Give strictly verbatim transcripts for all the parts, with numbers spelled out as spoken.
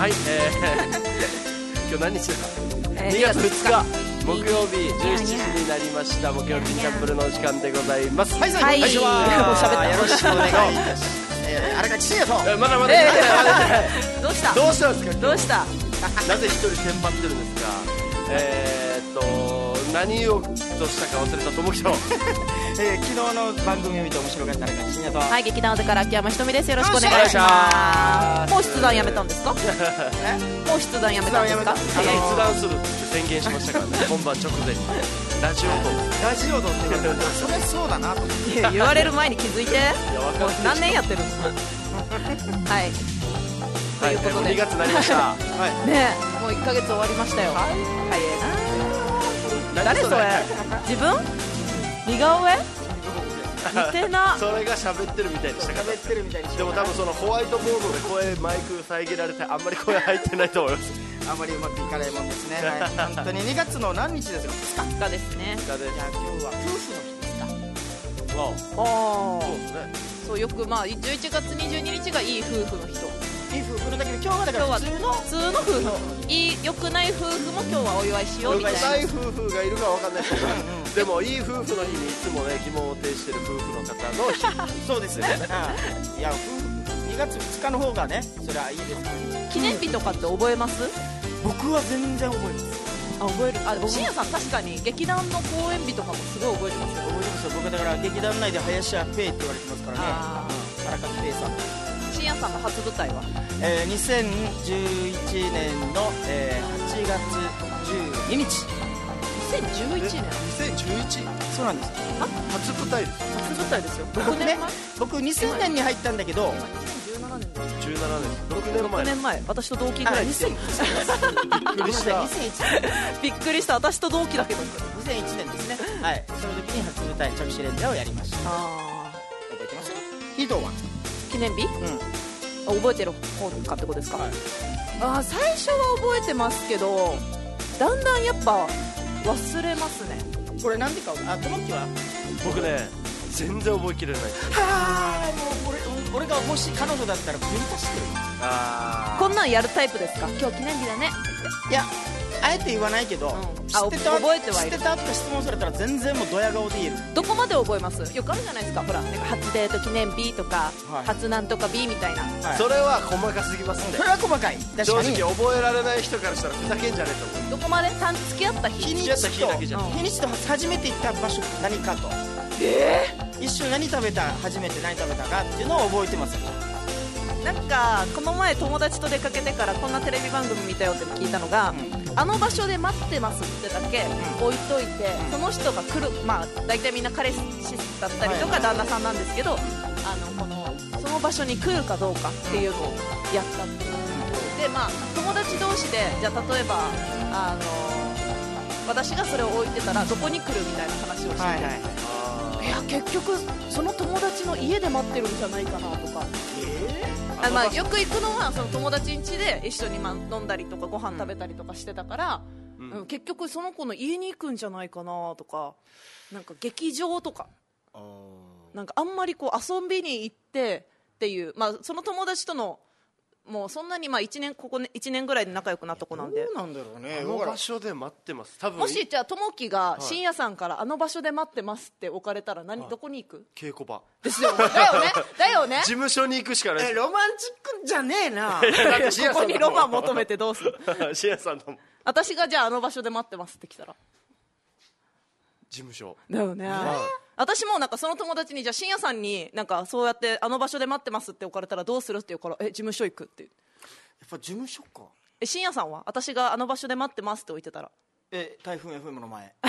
はい、えー、今日何日だ、えー、にがつふつか木曜日じゅうしちじになりました。木曜日チャンプルのお時間でございます。 はい、最初はよろしくお願いいたします。荒垣真也と、 えー、まだまだ、えー、どうしたどうしたんですか、 どうしたなぜ一人テンパってるんですか。えーっと何をとしたか忘れたと思うけどえー、昨日の番組を見て面白かった荒垣真也と、 はい、劇団おから秋山ひとみです。よろしくお願いします。もう出談やめたんですかもう出談やめたんですか。 出談するって宣言しましたからね本番直前にラジオとラジオとって言われたらそれそうだなと言われる前に気づいて。もう何年やってるんですかはい、ということでにがつになりました、 ねえ、もういっかげつ終わりましたよ。早いな。誰それ自分似顔絵似てなそれが喋ってるみたいでしたから。 喋ってるみたいにでも多分そのホワイトボードで声マイク遮られてあんまり声入ってないと思いますあんまりうまくいかないもんですね、はい、本当ににがつの何日ですよ。ふつかふつかですね。 じゃあ今日は夫婦の日ですか。 わお、そうですね。 そうよくまあじゅういちがつにじゅうににちがいい夫婦の日と。 いい夫婦のだけど今日はだから普通の普通の夫婦、いい良くない夫婦も今日はお祝いしようみたいな。 良くない夫婦がいるかわかんないですけどでもいい夫婦の日にいつもね疑問を呈してる夫婦の方の日そうですねいや夫婦にがつふつかの方がねそれはいいですからね。 記念日とかって覚えます？ 僕は全然覚えます。 あ、覚える。あ、深夜さん確かに劇団の公演日とかもすごい覚えてますよ。 覚えてますよ。僕だから劇団内で林家ペイって言われてますからね。荒垣ペイさん。 深夜さんの初舞台は、 えー、にせんじゅういちねんの、えー、はちがつじゅうににち。 にせんじゅういちねん。 にせんじゅういち？ そうなんです。 あ、初舞台です。 初舞台ですよ。 僕ね、僕にせんねんに入ったんだけど、 にせんじゅうななねんです。 じゅうななねん。ろくねんまえ。 ろくねんまえ。私と同期ぐらいですよ。 びっくりした。 にせんいちねん。 びっくりした。私と同期だけど。にせんいちねんですね。はい。その時に初舞台着手レンジャーをやりました。 ああ。 覚えてます？ヒートは記念日？うん。覚えてる方かってことですか。はい、あ、最初は覚えてますけどだんだんやっぱ忘れますね。 これなんでか。あ、ともきは僕ね全然覚えきれない。 はあ、もう俺、俺がもし彼女だったら分化してる。 あこんなんやるタイプですか。今日記念日だね。 いや、あえて言わないけど、うん、知ってた覚えてはいる。 知ってたとか質問されたら全然もうドヤ顔で言える。 どこまで覚えます？よくあるじゃないですか。ほら、なんか初デート記念日とか、はい、初なんとか日みたいな、 はい、それは細かすぎますね。 それは細かい。確かに正直覚えられない人からしたらふざけんじゃねえと思う。 どこまで付き合った日日にちと日にちと初めて行った場所何かと、 えー、一緒に何食べた、初めて何食べたかっていうのを覚えてますよ。 なんかこの前友達と出かけてからこんなテレビ番組見たよって聞いたのが、うん、あの場所で待ってますってだけ置いといて、うん、その人が来る、まあ大体みんな彼氏だったりとか旦那さんなんですけど、はいはい、あのこのその場所に来るかどうかっていうのをやったっていう、うん、でまあ友達同士でじゃあ例えばあの私がそれを置いてたらどこに来るみたいな話をしてて、はいはい、いや結局その友達の家で待ってるんじゃないかなとか、えー、あまあ、よく行くのはその友達ん家で一緒にまあ飲んだりとかご飯食べたりとかしてたから、うんうん、結局その子の家に行くんじゃないかなとか、なんか劇場とかなんかあんまりこう遊びに行ってっていう、まあ、その友達とのもうそんなにまあいちねんここいちねんぐらいで仲良くなった子なんで。 どうなんだろうね。 あの場所で待ってます。多分もしじゃあともきが深夜さんからあの場所で待ってますって置かれたら何、はい、どこに行く？ 稽古場ですよ。だよね。だよね。 事務所に行くしかない。 えロマンチックじゃねえな。 ここにロマン求めてどうする？ 深夜さんの私がじゃああの場所で待ってますって来たら事務所だよね、えー、私もなんかその友達にじゃあ深夜さんになんかそうやってあの場所で待ってますって置かれたらどうするって言うから、え事務所行くって。やっぱ事務所か。 え深夜さんは私があの場所で待ってますって置いてたらえ台風 エフエム の前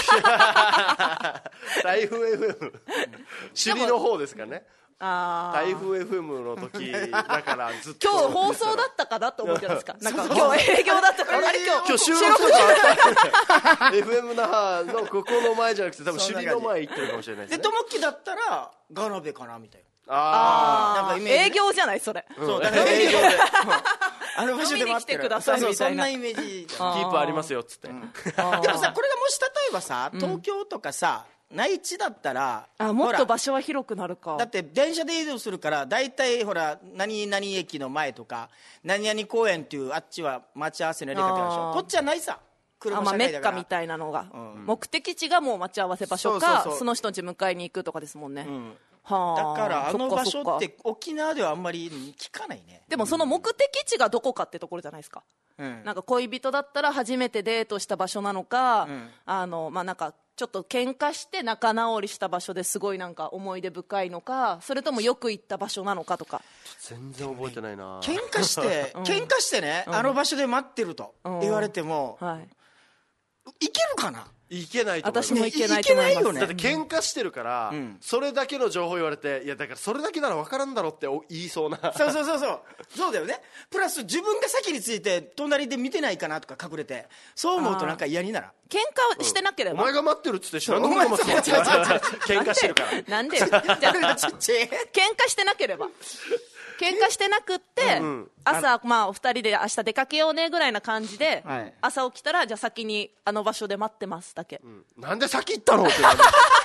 台風 エフエム 首里の方ですかね。 あ台風 エフエム の時だからずっと今日放送だったかなと思ってるんですか。なんか今日営業だったからあれ今日今日収録とかあった エフエム 那覇のここの前じゃなくて多分首里の前行ってるかもしれないですね。 でともきだったらガナベかなみたいな。 ああ営業じゃないそれ。 そうだから営業であの場所で待ってる。そんなイメージ。 キープありますよっつって。でもさこれがもし例えばさ東京とかさ内地だったらあもっほらと場所は広くなるか。 だって電車で移動するから大体ほら何々駅の前とか何々公園っていうあっちは待ち合わせのやり方でしょ。 あーこっちはないさ、車あまあ、メ社会だから。 ッカみたいなのが、 うん目的地がもう待ち合わせ場所か、 そうそうそうその人んち迎えに行くとかですもんね、 うんはあだからあの場所そかそかって沖縄ではあんまり聞かないね。 でもその目的地がどこかってところじゃないですか、 うんなんか恋人だったら初めてデートした場所なのか、 うんあのまあ、なんかちょっと喧嘩して仲直りした場所ですごいなんか思い出深いのか、それともよく行った場所なのかとか。 全然覚えてないな。 喧嘩して喧嘩してね、あの場所で待ってると言われても、 はいいけるかな。 いけないと思います。 私もいけないと思います、 いけないよねだって喧嘩してるから、 うんそれだけの情報言われて、いやだからそれだけなら分からんだろって言いそうな。 そうそうそうそうそうだよね。プラス自分が先について隣で見てないかなとか隠れて、そう思うとなんか嫌にならん。 喧嘩してなければ、 お前が待ってるっつって知らんのこと待ってる喧嘩してるから。 なんでじゃあちっちゃい喧嘩してなければ喧嘩してなくって、 うん朝、まあ、お二人で明日出かけようねぐらいな感じで、 はい朝起きたらじゃあ先にあの場所で待ってますだけ、 うんなんで先行ったのってなる。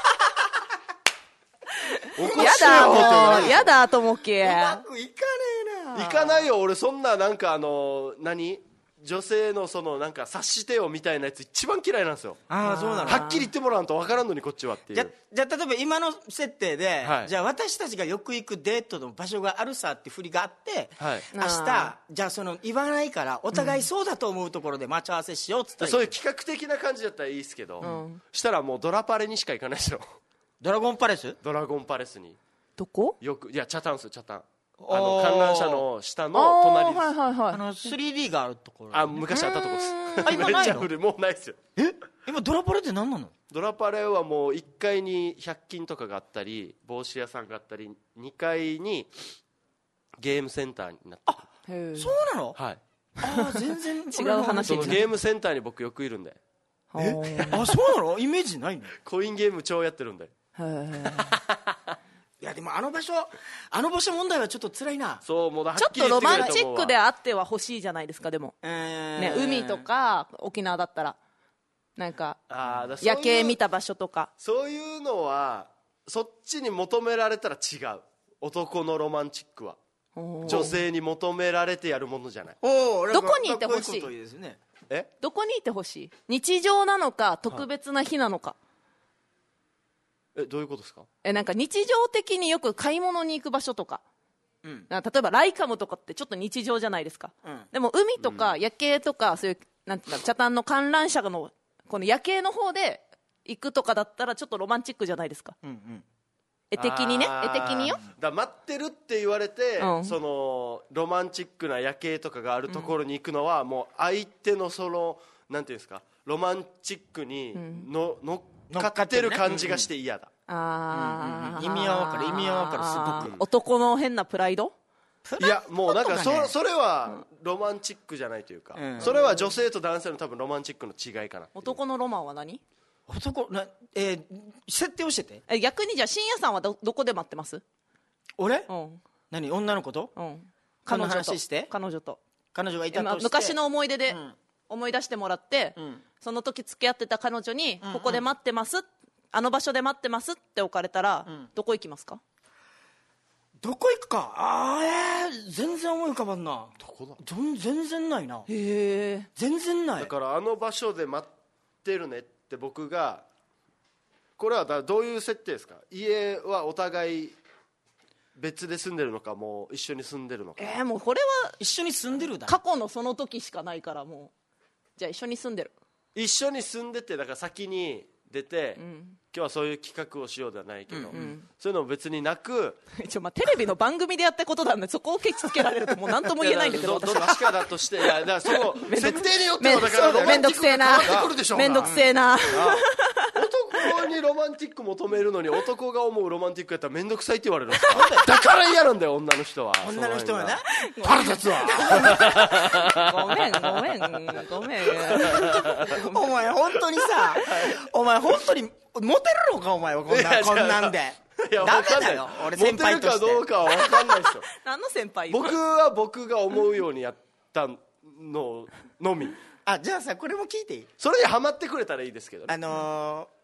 おかやしいよってなるだもうやだともきうまくいかねえな。 行かないよ俺。そんななんかあの何女性のそのなんか察してよみたいなやつ一番嫌いなんですよ。 ああそうなの。 はっきり言ってもらわんと分からんのにこっちはっていう。 じゃじゃあ例えば今の設定で、 はいじゃあ私たちがよく行くデートの場所があるさって振りがあって、 はい明日じゃあその言わないからお互いそうだと思うところで待ち合わせしようっつったらいい、 そういう企画的な感じだったらいいですけど、 んしたらもうドラパレにしか行かないですよ。 ドラゴンパレス。 ドラゴンパレスにどこよく、いやチャタンスチャタン、 おーあの観覧車の下の隣です。 あーはいはいはいあの スリーディー があるところ。 あ昔あったとこですあ今ないのめっちゃ古い、もうないですよ。 え今ドラパレって何なの。 ドラパレはもういっかいにひゃく均とかがあったり帽子屋さんがあったり、にかいにゲームセンターになってる。 へーそうなの。 はい、 ああ全然違う話そのゲームセンターに僕よくいるんで、 えあそうなの。イメージないの。 コインゲーム超やってるんで。 へーいやでもあの場所あの場所問題はちょっと辛いな。 そうもうはっちょっきりとロ言ってくれと思うわマンチックであっては欲しいじゃないですか。でも、 えーね、海とか沖縄だったらなんかあーだそういう夜景見た場所とか。 そういうのはそっちに求められたら違う。男のロマンチックはおー女性に求められてやるものじゃない。 おーどこにいてほしいかっこことですね。 えどこにいてほしい。日常なのか特別な日なのか、 えどういうことですか。 えなんか日常的によく買い物に行く場所とか、 うんなんか例えばライカムとかってちょっと日常じゃないですか、 うんでも海とか夜景とか、そういうなんていうんだろう、茶炭の観覧車のこの夜景の方で行くとかだったらちょっとロマンチックじゃないですか。 うんうん絵的にね、 あー絵的によ。 だ待ってるって言われて、 うんそのロマンチックな夜景とかがあるところに行くのは、もう相手のそのなんていうんですか、ロマンチックにの、乗っかってる感じがして嫌だ。 あー意味はわかる意味はわかるすごく。 男の変なプライド。 いやもうなんかそ,、 プライドがねそれはロマンチックじゃないというか、 うんそれは女性と男性の多分ロマンチックの違いかなっていう。 男のロマンは何。 男な、えー設定をしてて。 え逆にじゃあ深夜さんはどどこで待ってます。 俺うん何女の子とうん彼女彼女と話して彼女と彼女がいた今として昔の思い出でうん思い出してもらって、 んその時付き合ってた彼女に、ここで待ってます、あの場所で待ってますって置かれたら、どこ行きますか。 どこ行くか。あーえー全然思い浮かばんな。 どこだ。 全全然ないな。 へえ。 全然ないだ。からあの場所で待ってるねって僕が、これはだどういう設定ですか。家はお互い別で住んでるのか、もう一緒に住んでるのか。 えー、もうこれは一緒に住んでるだ。 過去のその時しかないから、もうじゃあ一緒に住んでる。 一緒に住んでて、だから先に出て、今日はそういう企画をしようではないけど、そういうのも別になく、 一応まあテレビの番組でやったことなんで、そこをケチつけられるともう何とも言えないんだけど、 どど私っちかだとして、いやだからそのめんどく設定によってめんはだからロマめんンチックどくせえなが変わってくるでしょうが。 めんどくせえな。 男にロマンティック求めるのに男が思うロマンティックやったら面倒くさいって言われるんですか。だから嫌なんだよ女の人は。 女の人はな。 腹立つわ。 ごめんごめんごめん。 お前本当にさ、お前本当にモテるのかお前はこんいやなこんなんで。 いやダわかんないメだよ。俺先輩として。 モテるかどうかは分かんないですよ。 何の先輩。 僕は僕が思うようにやったののみ。 あじゃあさこれも聞いていい。 それにハマってくれたらいいですけどね。 あのー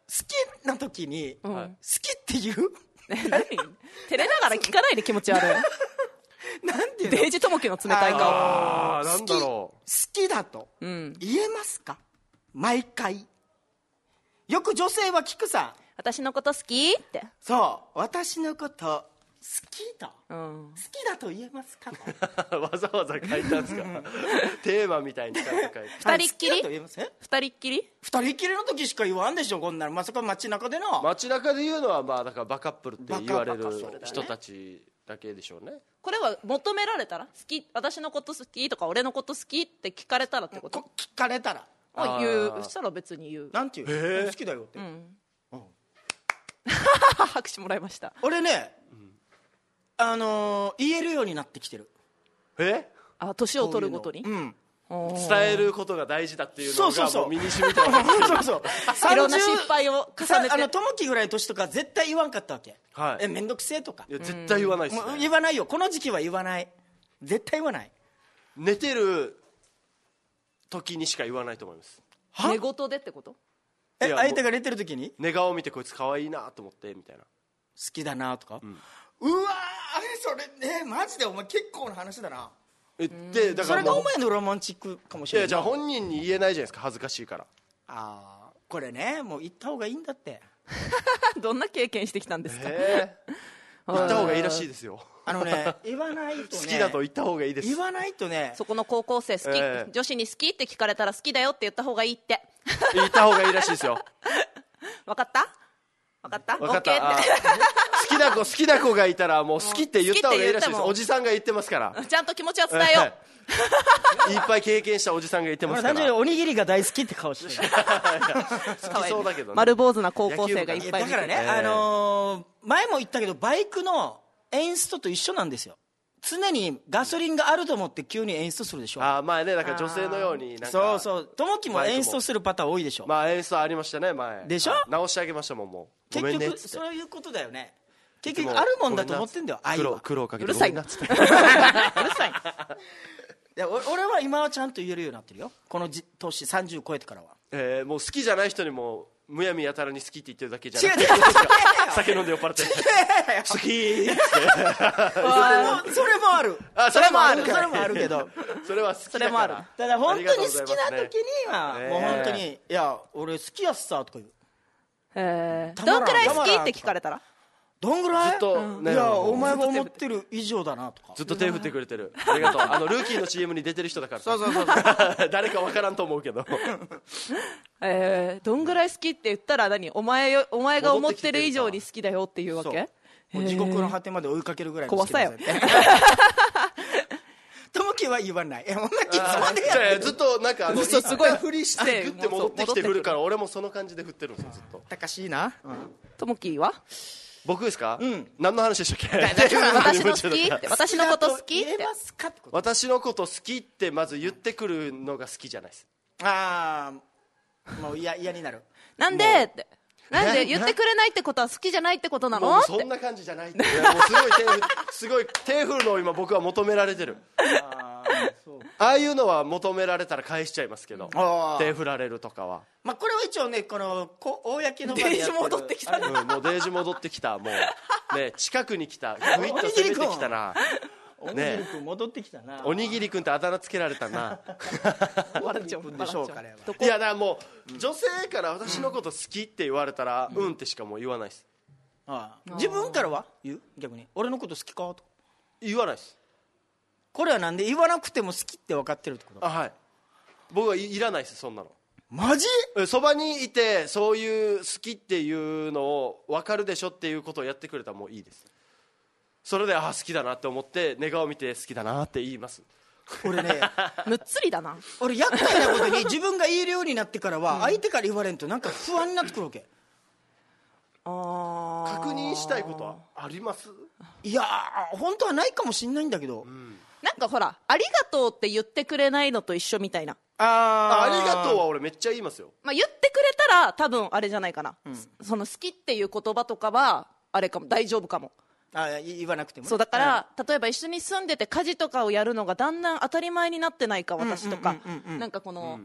きな時に、 うん好きって言う何照れながら聞かないで気持ち悪いなんていうのデイジ友樹の冷たい顔ああなんだろ好きだとうん言えますか？毎回よく女性は聞くさ。 私のこと好きってそう私のこと好きと、 うん好きだと言えますかとうわざわざ書いたんですかテーマみたいにちゃんと書いて二人っきり好きだと言えますえ二人っきり二人っきりの時しか言わんでしょこんなの。まさか街中での街中で言うのはまあだからバカップルって言われるバカバカそうだね人たちだけでしょうね。 これは求められたら好き私のこと好きとか俺のこと好きって聞かれたらってことこ聞かれたらあ言あーうそしたら別に言うなんて言う、 へー好きだよって、 うんうん拍手もらいました俺ね、あのー言えるようになってきてる。 えあ年を取るごとにこういうのうんおー伝えることが大事だっていうのそうそうそうがもう身に染みて分かってるそうそういろんな失敗を重ねてあの友樹ぐらい年とか絶対言わんかったわけ、 はいえめんどくせえとかいや絶対言わないですね。 もう言わないよこの時期は言わない絶対言わない。 寝てる時にしか言わないと思います。 は寝言でってことえいや相手が寝てる時に寝顔見てこいつ可愛いなと思ってみたいな。 好きだなとか、うわーそれねマジでお前結構な話だな。 えでだそからもうれがお前のロマンチックかもしれないいやじゃあ本人に言えないじゃないですか恥ずかしいから。 あーこれねもう言った方がいいんだって。 どんな経験してきたんですかええ言った方がいいらしいですよ。 あのね言わないとね好きだと言った方がいいです。 言わないとねそこの高校生好き、 ええ女子に好きって聞かれたら好きだよって言った方がいいって言った方がいいらしいですよ。 分かった分かった分かっ OK ってた。あ好きな子好きな子がいたらもう好きって言った方がいいらしいです。 好きって言ってもおじさんが言ってますから。 ちゃんと気持ちは伝えよう、 いっぱい経験したおじさんが言ってますか単純にら。 おにぎりが大好きって顔してる好きそうだけどね。 丸坊主な高校生がいっぱい見てだからね、 ええあのー前も言ったけどバイクのエンストと一緒なんですよ。常にガソリンがあると思って急にエンストするでしょ。 あーまあねだから女性のようになんかそうそう友樹もエンストするパターン多いでしょ、 まあ演出ありましたね前でしょはい直してあげましたもんもうご結局めんねっつってそういうことだよね。結局あるもんだと思ってんだよ愛苦労は。 苦労かけてうるさいごめんっつってうるさいいやお俺は今はちゃんと言えるようになってるよこのじ年さんじゅう超えてからは。 えーもう好きじゃない人にもむやみやたらに好きって言ってるだけじゃなくて違う違う違う酒飲んで酔っ払って好きーっつってそれもそれもあるあそれもあるそれもあるけどそれは好きだからそれもあるただ本当に好きな時にはありがとうございますねもう本当にいや俺好きやっさとか言う。 えーたまらんどんくらい好きって聞かれたらどんぐらいずっとねいやもうお前が思ってる以上だなとか。 ずっと手振ってくれてるありがとうあのルーキーの シーエム に出てる人だからそうそうそうそう誰かわからんと思うけどえーどんぐらい好きって言ったら何お前よお前が思ってる以上に好きだよっていうわそうけもう地獄の果てまで追いかけるぐらいの好き怖さよ友樹は言わない。え同じつもりでやじゃあってるずっとなんかあの嘘すごい一回振りして振って戻ってきて振るから俺もその感じで振ってるんですよずっと高しいな、 ともきは僕ですかうん何の話でしたっけ私の好きって私のこと好きって言えますかってこと。 私のこと好きってまず言ってくるのが好きじゃないですああもう嫌嫌になる。 なんでってなんで言ってくれないってことは好きじゃないってことなもうのってそんな感じじゃないっていやもうすごい手振すごい手振るのを今僕は求められてるあーそうああいうのは求められたら返しちゃいますけどあー手振られるとかはまあこれは一応ねこのこ公の場でやってるデイジ戻ってきたうん、もうデージ戻ってきたもうね近くに来たグイッと攻めてきたなおにぎり君戻ってきたな。 おにぎりくんってあだ名つけられたな笑っちゃうでしょう彼は。 どこいやだからもう女性から私のこと好きって言われたらうんってしかもう言わないですああ自分からは言う逆に俺のこと好きかとか。 言わないですこれはなんで言わなくても好きって分かってるってこと。 あはい僕はいいらないですそんなのマジえそばにいてそういう好きっていうのを分かるでしょっていうことをやってくれたらもういいですそれであ好きだなって思って寝顔見て好きだなって言います俺ねむっつりだな俺厄介なことに自分が言えるようになってからは相手から言われんとなんか不安になってくるわけ。 あー確認したいことはありますいやー本当はないかもしんないんだけど、 なんかほらありがとうって言ってくれないのと一緒みたいなああありがとううは俺めっちゃ言いますよまあ、言ってくれたら多分あれじゃないかな、その好きっていう言葉とかはあれかも大丈夫かもあ言わなくてもねそうだから、例えば一緒に住んでて家事とかをやるのがだんだん当たり前になってないか私とかうんうんうんうんなんかこの、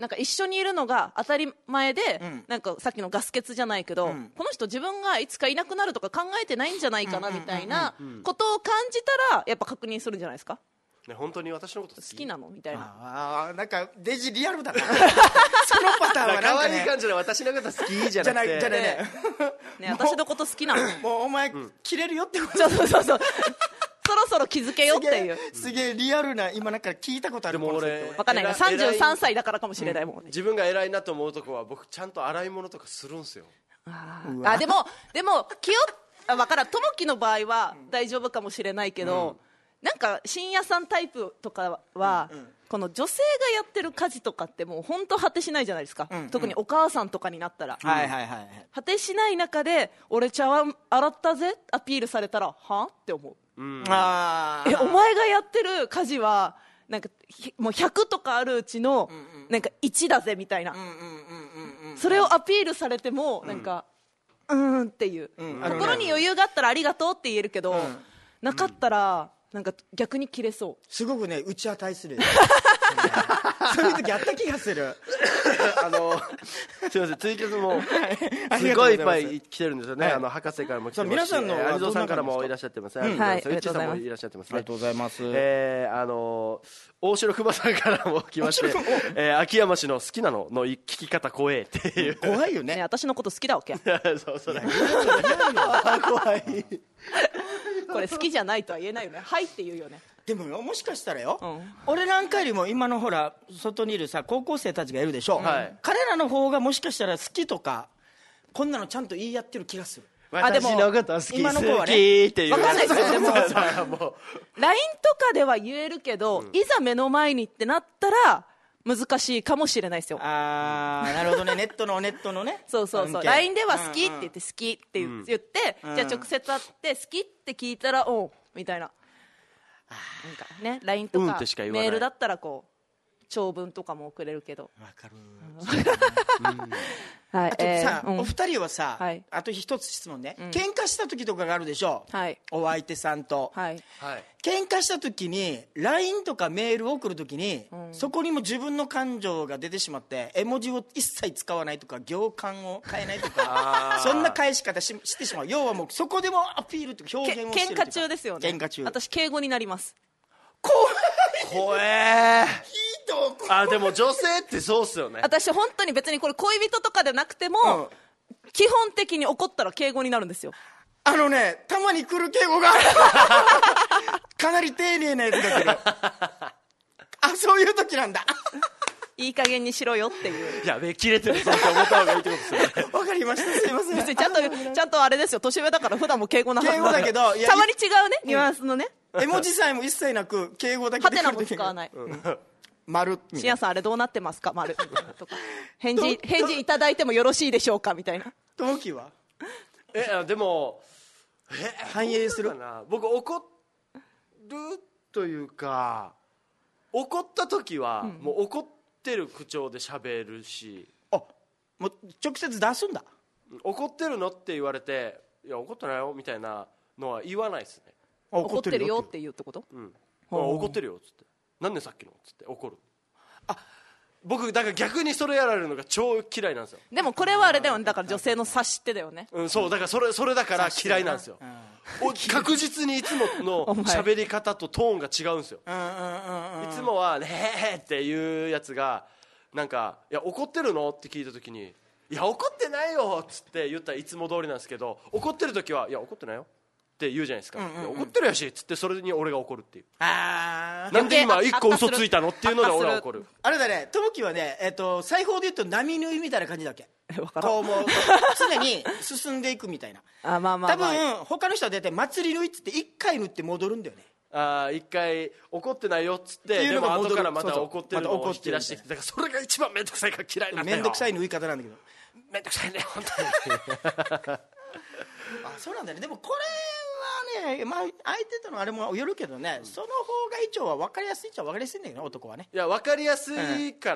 なんか一緒にいるのが当たり前で、 うん、 なんかさっきのガス欠じゃないけど、うん、この人自分がいつかいなくなるとか考えてないんじゃないかなみたいなことを感じたらやっぱ確認するんじゃないですか。 ね、本当に私のこと好き、 好きなのみたいな。 ああ、なんかデジリアルだなそのパターンはなんか、ね、 可愛い感じで私のこと好きじゃなくて、 じゃないねね、私のこと好きなのもうお前、うん、切れるよってこと。 そうそうそうそうそろそろ気づけよっていうすげえリアルな、今なんか聞いたことある。 でも俺分かんないな、さんじゅうさんさいだからかもしれないもん、ね、うん、 自分が偉いなと思うとこは僕ちゃんと洗い物とかするんすよ。 ああ、でもでも気をあ分からん、ともきの場合は大丈夫かもしれないけど、うん、なんか深夜さんタイプとかは、うんうん、この女性がやってる家事とかってもう本当果てしないじゃないですか、うんうん、特にお母さんとかになったら、 はいはいはい、 果てしない中で俺茶碗洗ったぜアピールされたらはって思う、うん、あえお前がやってる家事はなんかもうひゃくとかあるうちのなんかいちだぜみたいな、それをアピールされてもなんかうーんっていう、うん、心に余裕があったらありがとうって言えるけど、うん、なかったらなんか逆に切れそう。 すごくね打ち値するそういう時あった気がするあのすいません、ツイキャスもすごいいっぱい来てるんですよね、はい、あの博士からも来てますし、皆さんの有蔵さんからもいらっしゃってます、うん、はい、うちさんもいらっしゃってます、ね、 ありがとうございます。 えー、あの大城熊さんからも来まして、えー、秋山氏の好きなのの聞き方怖えっていう怖いよね、 ね、私のこと好きだわけそうそうだ怖いこれ好きじゃないとは言えないよね、はいって言うよね。 でももしかしたらよ、うん、俺なんかよりも今のほら外にいるさ高校生たちがいるでしょ、はい、彼らの方がもしかしたら好きとかこんなのちゃんと言い合ってる気がする。 あでも私のこと好き今の子はねっていう分かんないですよでもライン とかでは言えるけど、うん、いざ目の前にってなったら難しいかもしれないですよ。 あーなるほどねネットのネットのねそうそうそう ライン では好きって言って好きって言って、うん、じゃあ直接会って好きって聞いたらおうみたいな、なんかね ライン とか、うん、とメールだったらこう長文とかも送れるけどわかる、 うんはい、 あとさ、えーうん、お二人はさ、はい、あと一つ質問ね、うん、喧嘩した時とかがあるでしょ、はい、お相手さんと、はいはい、喧嘩した時に ライン とかメールを送る時に、うん、そこにも自分の感情が出てしまって絵文字を一切使わないとか行間を変えないとかそんな返し方 し, してしまう。要はもうそこでもアピールとか表現をしてるとか。 喧嘩中ですよね。 喧嘩中私敬語になります。 怖い怖えひどい。 あでも女性ってそうっすよね。 私本当に別にこれ恋人とかでなくても、うん、基本的に怒ったら敬語になるんですよ。 あのねたまに来る敬語がかなり丁寧なやつが来るあそういう時なんだいい加減にしろよっていう。 やべえ切れてるぞって思った方がいいってことですよね。 わかりました、すいません。 別にちゃんとちゃんとあれですよ、年上だから普段も敬語なはず。 敬語だけどたまに違うねニュアンスのね、 絵文字さえも一切なく敬語だけハテナも使わない、うん、 丸しやさんあれどうなってますか丸とか返事返事いただいてもよろしいでしょうかみたいな。 ともきはえでもえ反映するかな。僕怒るというか怒った時は、うん、もう怒ってる口調で喋るし、 あもう直接出すんだ。 怒ってるのって言われていや怒ってないよみたいなのは言わないですね。 怒ってるよって言うってこと、うん、 怒ってるよっつってなんでさっきのっつって怒る。あ僕だから逆にそれやられるのが超嫌いなんですよ。 でもこれはあれだよね、だから女性の察してだよね、 うん、そうだからそれそれだから嫌いなんですよ、うん、確実にいつもの喋り方とトーンが違うんですよ。いつもはねへーっていうやつがなんかいや怒ってるのって聞いた時にいや怒ってないよっつって言ったらいつも通りなんですけど、怒ってる時はいや怒ってないよって言うじゃないですか、うんうんうん、怒ってるやしっつってそれに俺が怒るっていう。あなんで今一個嘘ついたのっていうので俺は怒る。 あれだね、ともきはね、えー、と裁縫で言うと波縫いみたいな感じだっけ。こうもう常に進んでいくみたいなあ、まあまあまあ、多分他の人は大体祭り縫いっつって一回縫って戻るんだよね。 あ一回怒ってないよっつってでも後からまた怒ってるのを引き出してきて、だからそれが一番面倒くさいから嫌いなんだよ。 面倒くさい縫い方なんだけど面倒くさいね本当にあそうなんだよね。でもこれはね、まあ、相手とのあれもよるけどね、うん、その方が一応は分かりやすいっちゃ分かりやすいんだけど男はね。 いや分かりやすいから、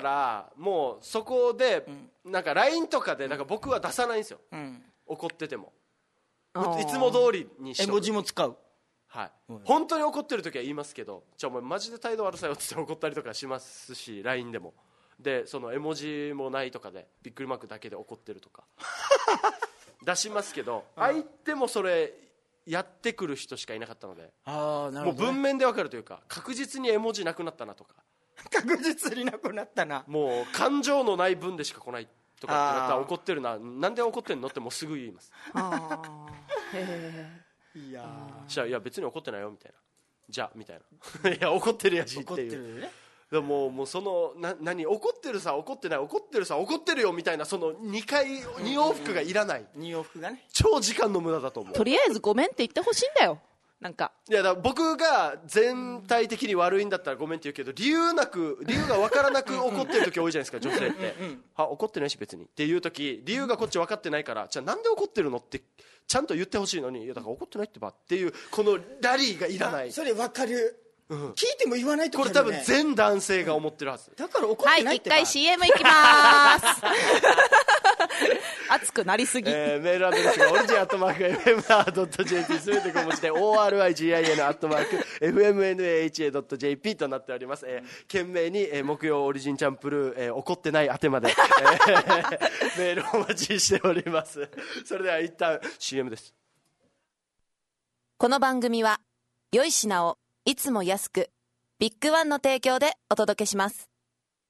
うん、もうそこで、うん、なんか ライン とかでなんか僕は出さないんですよ、うん、怒っててもいつも通りにしとく。 絵文字も使う。 はい、うん、本当に怒ってる時は言いますけど、じゃあお前マジで態度悪さよって怒ったりとかしますし ライン でもでその絵文字もないとかでびっくりマークだけで怒ってるとか出しますけど、相手もそれやってくる人しかいなかったので、 あ、なるほどね、 もう文面で分かるというか、確実に絵文字なくなったなとか確実になくなったな、 もう感情のない文でしか来ないとかってなったら怒ってるな、なんで怒ってんのってもうすぐ言います。あへいやじゃあいや別に怒ってないよみたいな、じゃあみたいないや怒ってるやしっていう、怒ってるね、でももうそのな何怒ってるさ怒ってない怒ってるさ怒ってるよみたいな、そのにかいに往復がいらない、 うんうん、に往復がね超時間の無駄だと思う。 とりあえずごめんって言ってほしいんだよ。なんかいやだから僕が全体的に悪いんだったらごめんって言うけど、理由なく理由が分からなく怒ってる時多いじゃないですか女性ってあ怒ってないし別にっていう時、理由がこっち分かってないから、じゃあなんで怒ってるのってちゃんと言ってほしいのに、いやだから怒ってないってばっていうこのラリーがいらない。 それ分かる、うん、聞いても言わないと、 これ多分全男性が思ってるはず、 うん、だから怒ってないってば。 はい、一回 シーエム いきまーす熱くなりすぎ、 えー、メールアドレスがオリジンアットマーク エフエムアールドットジェーピー すべて小文字で オーアールアイジーアイエヌ アットマーク エフエムエヌエーエイチエー ドット ジェーピー となっております、えー、懸命に、えー、木曜オリジンチャンプルー、えー、怒ってない宛てまで、えー、メールをお待ちしております。それでは一旦 シーエム です。 この番組は良い品をいつも安くビッグワンの提供でお届けします。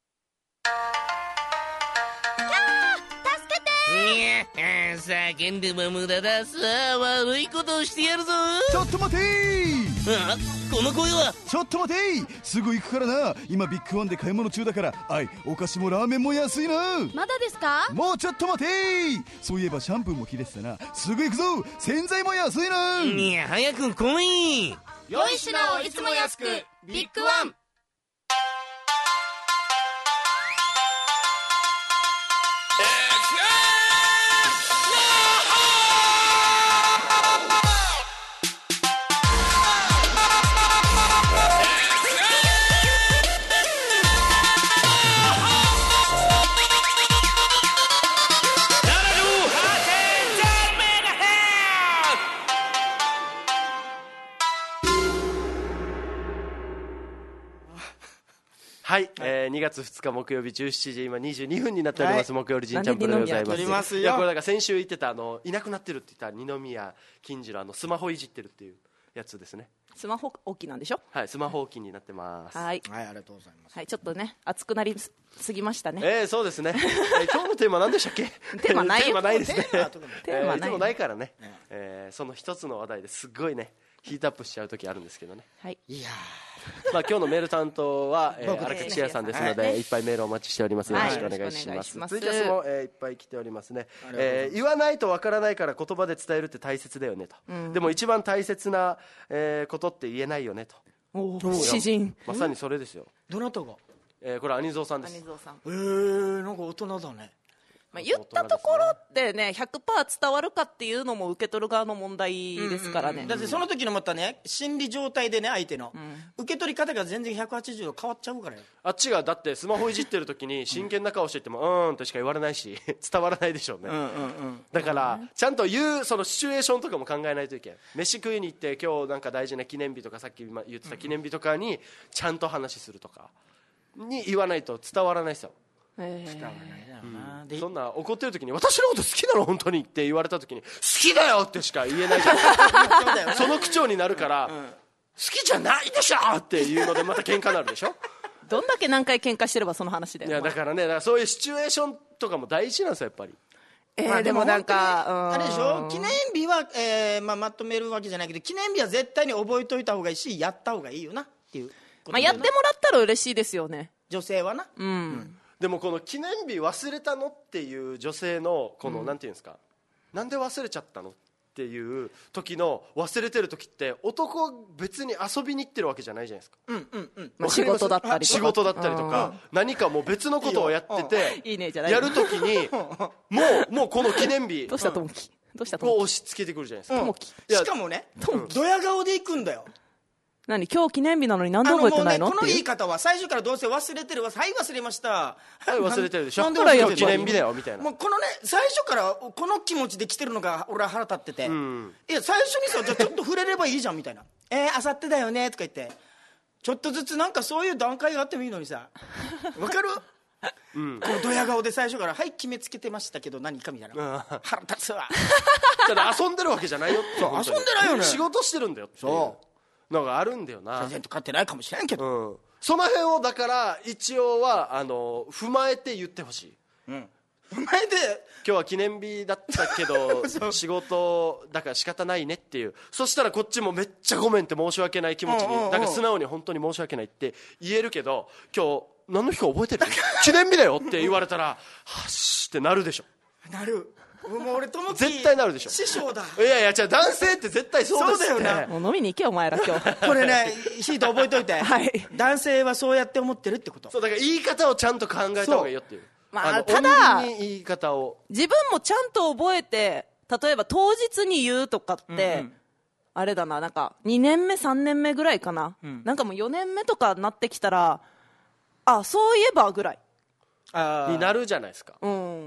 叫んでも無駄だ。さあ悪いことをしてやるぞ。 ちょっと待てー。 あ、この声は。 ちょっと待てー、すぐ行くからな。今ビッグワンで買い物中だから、あいお菓子もラーメンも安いな。 まだですか。 もうちょっと待てー。そういえばシャンプーも切れてたな。すぐ行くぞ。洗剤も安いな。 いや早く来い。 良い品をいつも安くビッグワン。 はい、えー、にがつふつか木曜日じゅうしちじ、今にじゅうにふんになっております、はい、木曜日ジンチャンプルでございます。 ますよ。 いやこれだから先週言ってたあのいなくなってるって言った二宮金次郎のスマホいじってるっていうやつですね。 スマホ置きなんでしょ。 はい、スマホ置きになってます。 はい、 はい、ありがとうございます。 はい、ちょっとね熱くなりすぎましたね。 えー、そうですね、えー、今日のテーマ何でしたっけ。 テーマないよ。 テーマないですね。 テーマない、 えー、いつもないからね、えー、その一つの話題ですごいねヒートアップしちゃう時あるんですけどね。 はい、 いやまあ今日のメール担当は、えー、荒木千恵さんですので、はい、いっぱいメールをお待ちしております。よろしくお願いします。ツイキャスも、えー、いっぱい来ておりますね。えー、言わないとわからないから言葉で伝えるって大切だよねと、うん、でも一番大切な、えー、ことって言えないよねと。 お詩人まさにそれですよ。 どなたが、 えー、これアニゾーさんです。 アニゾーさん、 えー、なんか大人だね。 まあ、言ったところってね ひゃくパーセント 伝わるかっていうのも受け取る側の問題ですからね、うんうんうん、 だってその時のまたね心理状態でね相手の、うん、受け取り方が全然ひゃくはちじゅうど変わっちゃうからよ。 あっちがだってスマホいじってる時に真剣な顔しててもうんとしか言われないし伝わらないでしょうね、うんうんうん、だからちゃんと言うそのシチュエーションとかも考えないといけない。飯食いに行って今日なんか大事な記念日とかさっき言ってた記念日とかにちゃんと話するとかに言わないと伝わらないですよ。 えー、伝わらないだろうな、 うん、そんな怒ってる時に私のこと好きなの本当にって言われた時に好きだよってしか言えないじゃないですかその口調になるから、うんうん、好きじゃないでしょっていうのでまた喧嘩になるでしょどんだけ何回喧嘩してればその話だよ。 いやだからねだからそういうシチュエーションとかも大事なんですよやっぱり。 えーまあ、でもなんかあれでしょ記念日は、えーまあ、まとめるわけじゃないけど記念日は絶対に覚えといた方がいいしやった方がいいよなっていうこと、 まあ、やってもらったら嬉しいですよね女性はな、 うん、うんでもこの記念日忘れたのっていう女性のこの、うん、なんていうんですかなんで忘れちゃったのっていう時の忘れてる時って男別に遊びに行ってるわけじゃないじゃないですか、 うんうんうんまあ、仕事だったりとか仕事だったりとか何かもう別のことをやってていいねじゃないやる時にもうもうこの記念日どうしたともきどうしたともきを押し付けてくるじゃないですか、 うん、 しかもねドヤ顔で行くんだよ。 何今日記念日なのに何で覚えてないの、 ね、この言い方は最初からどうせ忘れてるわはい忘れましたはい忘れてるでしょなんで今日記念日だよみたいなもうこのね最初からこの気持ちで来てるのが俺は腹立ってて、うん、いや最初にさじゃあちょっと触れればいいじゃんみたいなえーあさってだよねとか言ってちょっとずつなんかそういう段階があってもいいのにさわかるうん、このドヤ顔で最初から「はい決めつけてましたけど何か」みたいな、うん、腹立つわただ遊んでるわけじゃないよそう遊んでないよね、 仕事してるんだよっていうのがあるんだよな。 プレゼント買ってないかもしれんけど、 うん、その辺をだから一応はあの踏まえて言ってほしい、 うん、踏まえて今日は記念日だったけど仕事だから仕方ないねっていう、そしたらこっちもめっちゃごめんって申し訳ない気持ちに、だから素直に本当に申し訳ないって言えるけど、今日何の日か覚えてる記念日だよって言われたらはっしってなるでしょ。 なる。もう俺ともき絶対なるでしょ。 師匠だ。 いやいやじゃあ男性って絶対そうですって。 そうだよな。 もう飲みに行けよお前ら今日これねシート覚えといて、はい、男性はそうやって思ってるってこと。 そうだから言い方をちゃんと考えた方がいいよっていう。 まあ、あただ言い方を自分もちゃんと覚えて、例えば当日に言うとかって、うんうん、あれだな、なんかにねんめさんねんめぐらいかな、うん、なんかもうよねんめとかなってきたら、あそういえばぐらいあになるじゃないですか。 うん、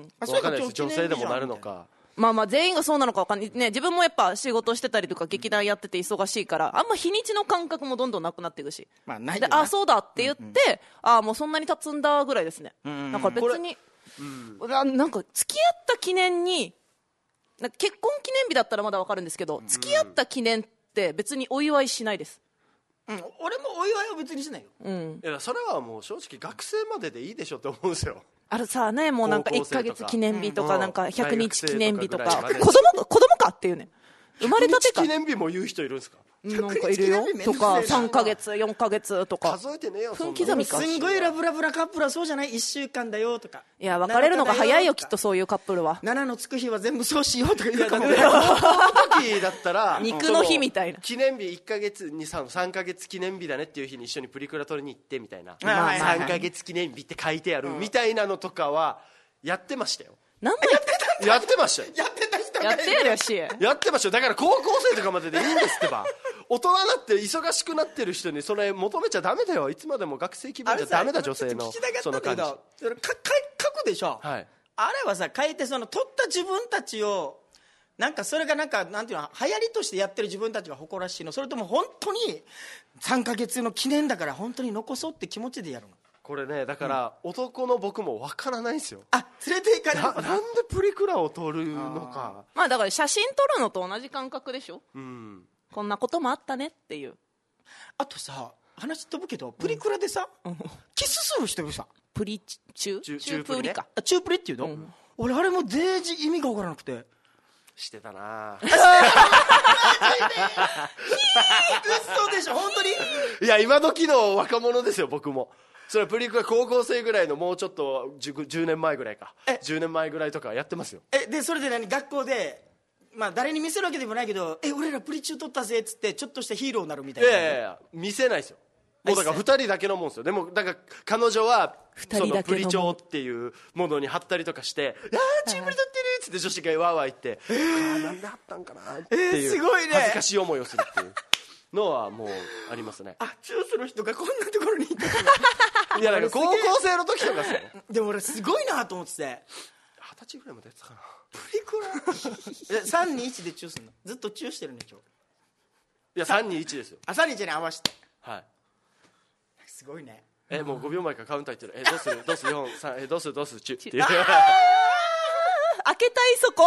分かんないです、女性でもなるのか。 まあまあ全員がそうなのか分かんないね。自分もやっぱ仕事してたりとか劇団やってて忙しいから、あんま日にちの感覚もどんどんなくなっていくし、まあ、ないであそうだって言って、うんうん、あもうそんなに経つんだぐらいですね、うんうん、だから別に、うん、なんか付き合った記念になんか結婚記念日だったらまだ分かるんですけど、うん、付き合った記念って別にお祝いしないです、 うん、俺もお祝いは別にしないよ、 うん、いやそれはもう正直学生まででいいでしょって思うんですよ。 あるさね、もうなんかいっかげつ記念日とかなんかひゃくにち記念日とか、子供子供かっていうね、生まれたてか記念日も言う人いるんですか。 なんかいるよとかさんかげつよんかげつとか数えてねえよ。 分刻みか。 すんごいラブラブなカップルはそうじゃない、いっしゅうかんだよとか。 いや別れるのが早いよきっとそういうカップルは。 ななのつく日は全部そうしようとか言うかもね。その時だったら肉の日みたいな、 記念日いっかげつにさんかげつ記念日だねっていう日に一緒にプリクラ撮りに行ってみたいな、まあ、さんかげつ記念日って書いてあるみたいなのとかはやってましたよ。 何もやってたんだ。やってましたよ。 やってた人やってやるよし。 やってましたよ。だから高校生とかまででいいんですってば。大人になって忙しくなってる人にそれ求めちゃダメだよ。いつまでも学生気分じゃダメだ、女性のその感じ。 それかか書くでしょ、はい、あれはさ書いてその撮った自分たちをなんかそれがなんかなんていうの流行りとしてやってる自分たちが誇らしいの、それとも本当にさんかげつの記念だから本当に残そうって気持ちでやるの。 これねだから、うん、男の僕もわからないんですよ。 あ連れて行かれるな。なんでプリクラを撮るのか。 あまあだから写真撮るのと同じ感覚でしょ、うん、こんなこともあったねっていう。 あとさ話飛ぶけどプリクラでさ、うん、キスする人いるさ。 プリチュチュチュプリか。 チュプリっていうの、うん、俺あれもデージ意味が分からなくてしてたな。 嘘でしょ本当に。 いや今時の若者ですよ僕も。それはプリクラ高校生ぐらいのもうちょっと 10, じゅうねんまえぐらいかじゅうねんまえぐらいとかやってますよ。 えでそれで何学校でまあ誰に見せるわけでもないけどえ俺らプリチュー撮ったぜっつってちょっとしたヒーローになるみたいな。 いやいやいや見せないですよ。もうだからふたりだけのもんですよ。でもだから彼女はそのプリチョっていうものに貼ったりとかして「ああチープリ撮ってる」っつって女子がワーワー言って「えー、なんで貼ったんかな」っていう、 すごいね、 恥ずかしい思いをするっていうのはもうありますね。 あチュースの人がこんなところにいたいやなんか高校生の時とかさでも俺すごいなと思ってて二十歳ぐらいまでやってたかなプリクラさんにいちでチューするのずっとチューしてるね今日。 いやさんにいちですよ。 あさんにいちに合わせてはいすごいね。 えもうごびょうまえからカウンターいってる。えどうするどうするよんさんえどうするどうするチュっていう開けたいそこ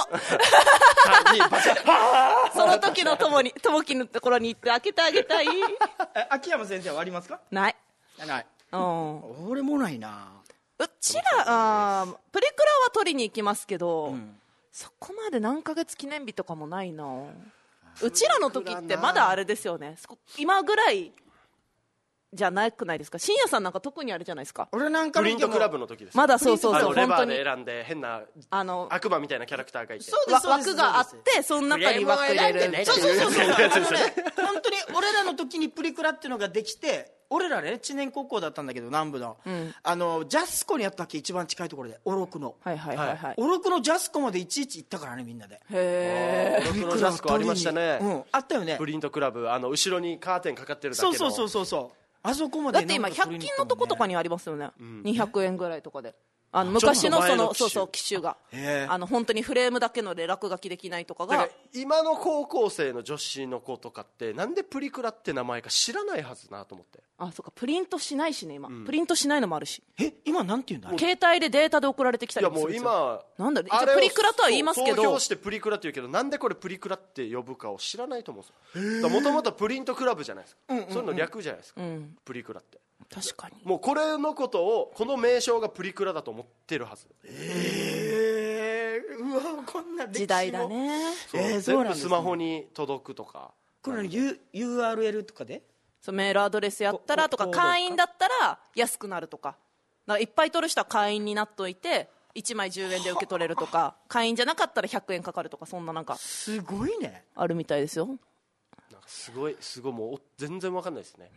その時のともにともきのところに行って開けてあげたい。 秋山先生はありますか。 ないない、 うん、 俺もないな。 うちらあプリクラは取りに行きますけど、うん、そこまで何ヶ月記念日とかもないな。うちらの時ってまだあれですよね今ぐらいじゃなくないですか。深夜さんなんか特にあれじゃないですか。 俺なんかプリントクラブの時です。 まだそうそうそうレバーで選んで変なあの悪魔みたいなキャラクターがいてそうですそうです枠があってその中に枠入れるそうそうそうそう本当に俺らの時にプリクラっていうのができて俺らね知念高校だったんだけど南部の、うん、あのジャスコにあったっけ一番近いところでおろくのはいはいはいはいおろくのジャスコまでいちいち行ったからねみんなで。 へえおろくのジャスコありましたね、 うん、あったよねプリントクラブあの後ろにカーテンかかってるだけのそうそうそうそうそうあそこまでだって今ひゃく均のとことかにありますよね、うん、にひゃくえんぐらいとかであの昔のそのそうそう機種があの本当にフレームだけので落書きできないとかが、 だから今の高校生の女子の子とかってなんでプリクラって名前か知らないはずなと思って。 あ、そうか、プリントしないしね今、うん、プリントしないのもあるし。 え、今なんて言うんだ、 携帯でデータで送られてきたりもするんですよ。いやもう今なんだ一応プリクラとは言いますけど、 投票してプリクラって言うけど、なんでこれプリクラって呼ぶかを知らないと思うんですよ。もともとプリントクラブじゃないですか、うんうんうん、そういうの略じゃないですか、うん、プリクラって確かにもうこれのことをこの名称がプリクラだと思ってるはず。 えー、うわこんな歴史も時代だね。 そう、えー、そうなんですね、全部スマホに届くとか。 これ ユーアールエル とかでそうメールアドレスやったらとか会員だったら安くなるとか、だからいっぱい取る人は会員になっといていちまいじゅうえんで受け取れるとか、会員じゃなかったらひゃくえんかかるとか、そんななんかすごいねあるみたいですよ。 なんかすごいすごいもう全然わかんないですね、 うん、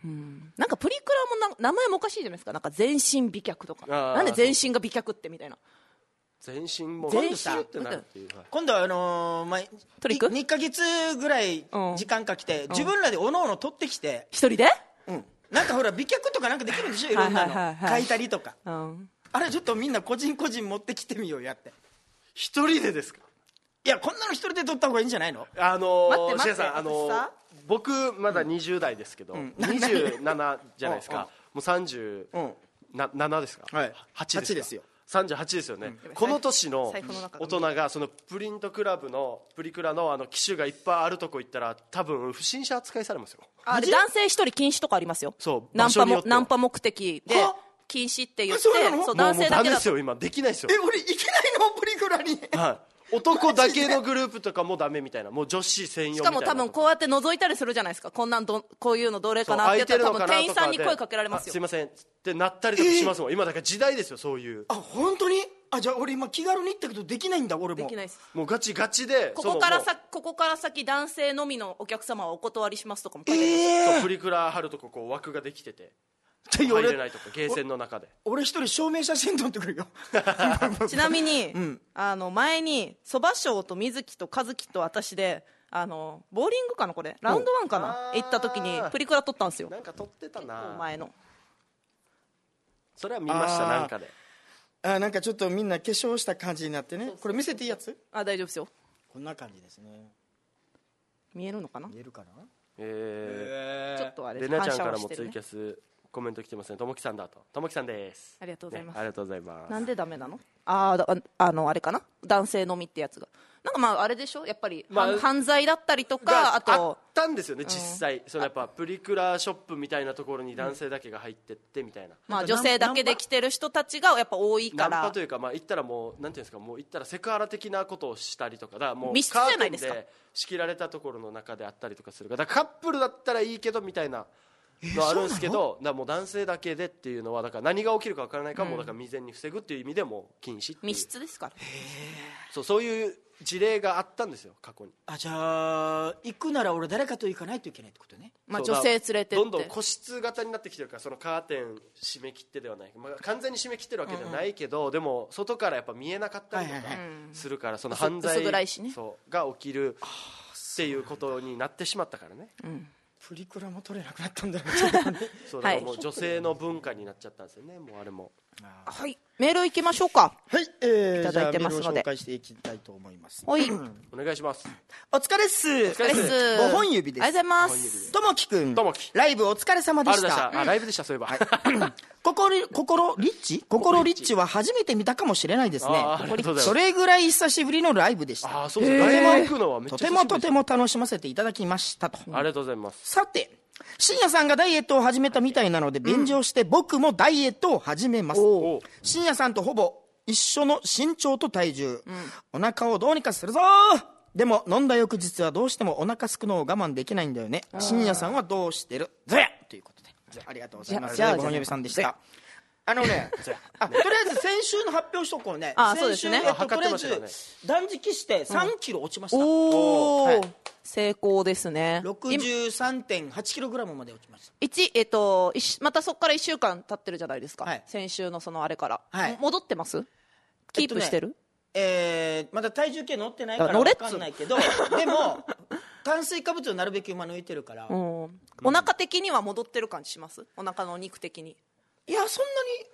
なんかプリクラもな名前もおかしいじゃないですか。なんか全身美脚とか、なんで全身が美脚ってみたいな。 全身も全身ってなるっていう、はい、 今度はあのーまあ、トリックにかげつぐらい時間かけて、うん、自分らでおのおの取ってきて一人で、 うん、なんかほら美脚とかなんかできるんでしょ、いろんなの、はいはいはいはい、書いたりとか、うん、あれちょっとみんな個人個人持ってきてみようやって。 一人でですか？ いやこんなの一人で撮った方がいいんじゃないの？ あのー、シエさん、あのー、僕まだにじゅう代ですけど、うん、にじゅうななじゃないですか、うん、もうさんじゅうななですか、はい、はちですか、はちですよ、さんじゅうはちですよね、うん、この年の大人がそのプリントクラブのプリクラのあの機種がいっぱいあるとこ行ったら多分不審者扱いされますよ。 あれ男性一人禁止とかありますよ。そうナンパもナンパ目的で禁止って言って、そう男性だけだと。もうダメですよ今、できないですよ。 え俺いけないのプリクラに、 はい、男だけのグループとかもダメみたいな、もう女子専用みたいな。 しかも多分こうやって覗いたりするじゃないですか、こんなんどこういうのどれかなって言ったら多分店員さんに声かけられますよ。 すいませんってなったりとかしますもん、えー、今だから時代ですよそういう。 あ本当に？あじゃあ俺今気軽に行ったけどできないんだ俺も。 できないです。 もうガチガチでここからさここから先男性のみのお客様はお断りしますとかも書いてあります、 えー、そうプリクラ貼るとここう枠ができてて入れないとかゲーセンの中で俺一人証明写真撮ってくるよちなみに、うん、あの前にそば匠と水木と和樹と私であのボーリングかなこれラウンドワンかな行った時にプリクラ撮ったんですよ。 なんか撮ってたな前の。 それは見ましたなんかで。 あなんかちょっとみんな化粧した感じになってね。これ見せていいやつ？ あ大丈夫ですよ。 こんな感じですね。 見えるのかな？ 見えるかな？ えー、 ちょっとあれレナちゃんからもツイキャスコメント来てますね。ともきさんだと。ともきさんです。 ありがとうございます、 ね、ありがとうございます。 なんでダメなの？あああのあれかな、男性のみってやつがなんかまああれでしょやっぱり、まあ、犯罪だったりとかあとあったんですよね実際、うん、そのやっぱプリクラショップみたいなところに男性だけが入ってってみたいな、 まあ、女性だけで来てる人たちがやっぱ多いからナンパというか、まあ、言ったらもうなんていうんですか、もう言ったらセクハラ的なことをしたりとかだからもう密室じゃないですか、 カーテンで仕切られたところの中であったりとかするから、だからカップルだったらいいけどみたいなのあるんですけど、だからもう男性だけでっていうのはだから何が起きるか分からないから、うん、もうだから未然に防ぐっていう意味でも禁止っていう密室ですから。 そうそういう事例があったんですよ過去に。 あじゃあ行くなら俺誰かと行かないといけないってことね。 まあ、女性連れてってどんどん個室型になってきてるから、そのカーテン閉め切ってではない、まあ、完全に閉め切ってるわけではないけど、うんうん、でも外からやっぱ見えなかったりとかするから、はいはいはい、その犯罪そうが起きるっていうことになってしまったからね、うん、 プリクラも撮れなくなったんだろうそうだからもう女性の文化になっちゃったんですよね、もうあれも。 はい、メール行きましょうか。 はい、えー、いただいてますので紹介していきたいと思います。 はい、 お願いします。 お疲れっす。お疲れっす。 ご本指です。 ありがとうございます。 ともきくん、 ともきライブお疲れ様でした。 あ、ライブでした。そういえば。 心心リッチ心リッチは初めて見たかもしれないですね。それぐらい久しぶりのライブでした。 あ、そうです。ライブ行くのはめっちゃとてもとても楽しませていただきましたと。 ありがとうございます。 さて。深夜さんがダイエットを始めたみたいなので便乗して僕もダイエットを始めます、うん、深夜さんとほぼ一緒の身長と体重、うん、お腹をどうにかするぞ。でも飲んだ翌日はどうしてもお腹すくのを我慢できないんだよね。深夜さんはどうしてるぞやということでありがとうございます。じゃあご本指さんでした。あのねあとりあえず先週の発表しとこうね。 あそうですね、 えっと、とりあえず断食してさんキロ落ちました、うん、 おお、はい、成功ですね。 ろくじゅうさんてんはちキログラムまで落ちました。 いち、えっと、またそこからいっしゅうかん経ってるじゃないですか、はい、先週のそのあれから、はい、戻ってます？キープしてる？ えっとね、えー、まだ体重計乗ってないから分かんないけどでも炭水化物をなるべく今抜いてるから、うん、 お腹的には戻ってる感じします？お腹のお肉的に。 いやそんなに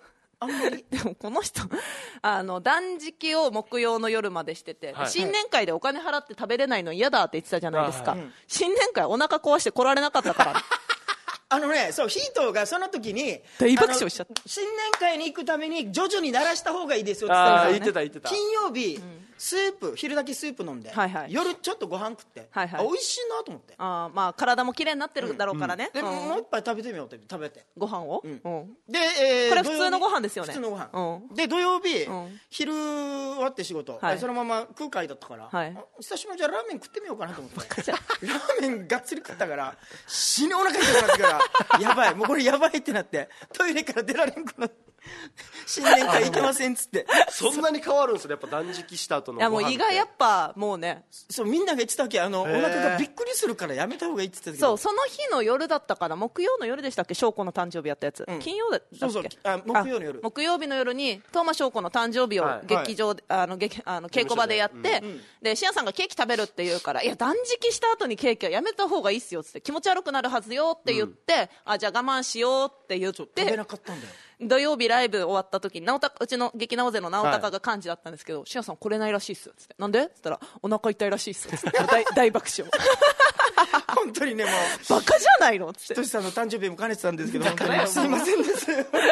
あんまりでもこの人あの断食を木曜の夜までしてて、はい、新年会でお金払って食べれないの嫌だって言ってたじゃないですか、はい、新年会お腹壊して来られなかったからあのね、そうヒートがその時に大爆笑しちゃった。 新年会に行くために徐々に慣らした方がいいですよって言ってた言ってた。 金曜日、うん、スープ昼だけスープ飲んで、はいはい、夜ちょっとご飯食って、はいはい、あ美味しいなと思って、 あまあ体も綺麗になってるだろうからね、 うんうん、でもう一杯食べてみようって食べてご飯を、うんうん、 で、えー、 これ普通のご飯ですよね。 普通のご飯、うん、で土曜日、うん、昼終わって仕事、はい、そのまま空海だったから、はい、久しぶりじゃラーメン食ってみようかなと思ってラーメンがっつり食ったから死にお腹痛くなってからやばいもうこれやばいってなってトイレから出られんくなって新年会行けませんっつってそんなに変わるんですねやっぱ断食した後のご飯って。 いやもう胃がやっぱもうねそうみんなが言ってたわけあのお腹がびっくりするからやめた方がいいって言ってたけどそうその日の夜だったから木曜の夜でしたっけ翔子の誕生日やったやつ、うん、金曜だったっけそうそうあ木曜の夜木曜日の夜に東間翔子の誕生日を劇場、はい、あの劇あの稽古場でやって、うん、でシアンさんがケーキ食べるって言うからいや断食した後にケーキはやめた方がいいっすよっつって気持ち悪くなるはずよって言って、うん、あじゃあ我慢しようって言って食べなかったんだよ土曜日ライブ終わった時に直高うちの劇直勢の直高が幹事だったんですけど、はい、シアンさん来れないらしいっすっつってなんでっつったらお腹痛いらしいっすっつって大, 大爆笑本当にねもうバカじゃないのっつってひとしさんの誕生日も兼ねてたんですけど本当にすいませんです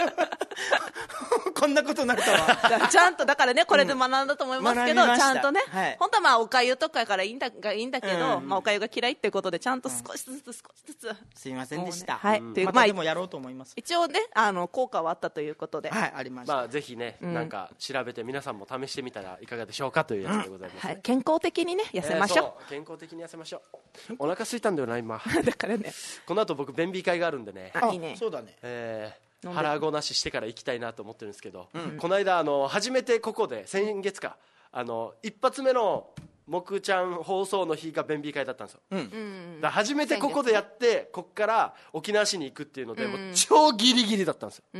こんなことになるとはちゃんとだからねこれで学んだと思いますけど、うん、ちゃんとね、はい、本当はまあおかゆとかやからいいんだがいいんだけど、うんまあ、おかゆが嫌いってことでちゃんと少しずつ少しずつ、うん、 すいませんでした、 ね、はい、 うん、またでもやろうと思います。 一応ねあの効果はあったということで、 はい、ありました。 まあぜひね、うん、なんか調べて皆さんも試してみたらいかがでしょうかというやつでございます、ねうんはい、 健康的にね痩せましょう、 えー、健康的に痩せましょうお腹空いたんだよな今だからねこの後僕便秘会があるんでねあいいねそうだねえー腹ごなししてから行きたいなと思ってるんですけど、うん、この間あの初めてここで先月かあの一発目の木ちゃん放送の日が便秘会だったんですよ、うん、だから初めてここでやってこっから沖縄市に行くっていうので、うん、もう超ギリギリだったんですよ、うん、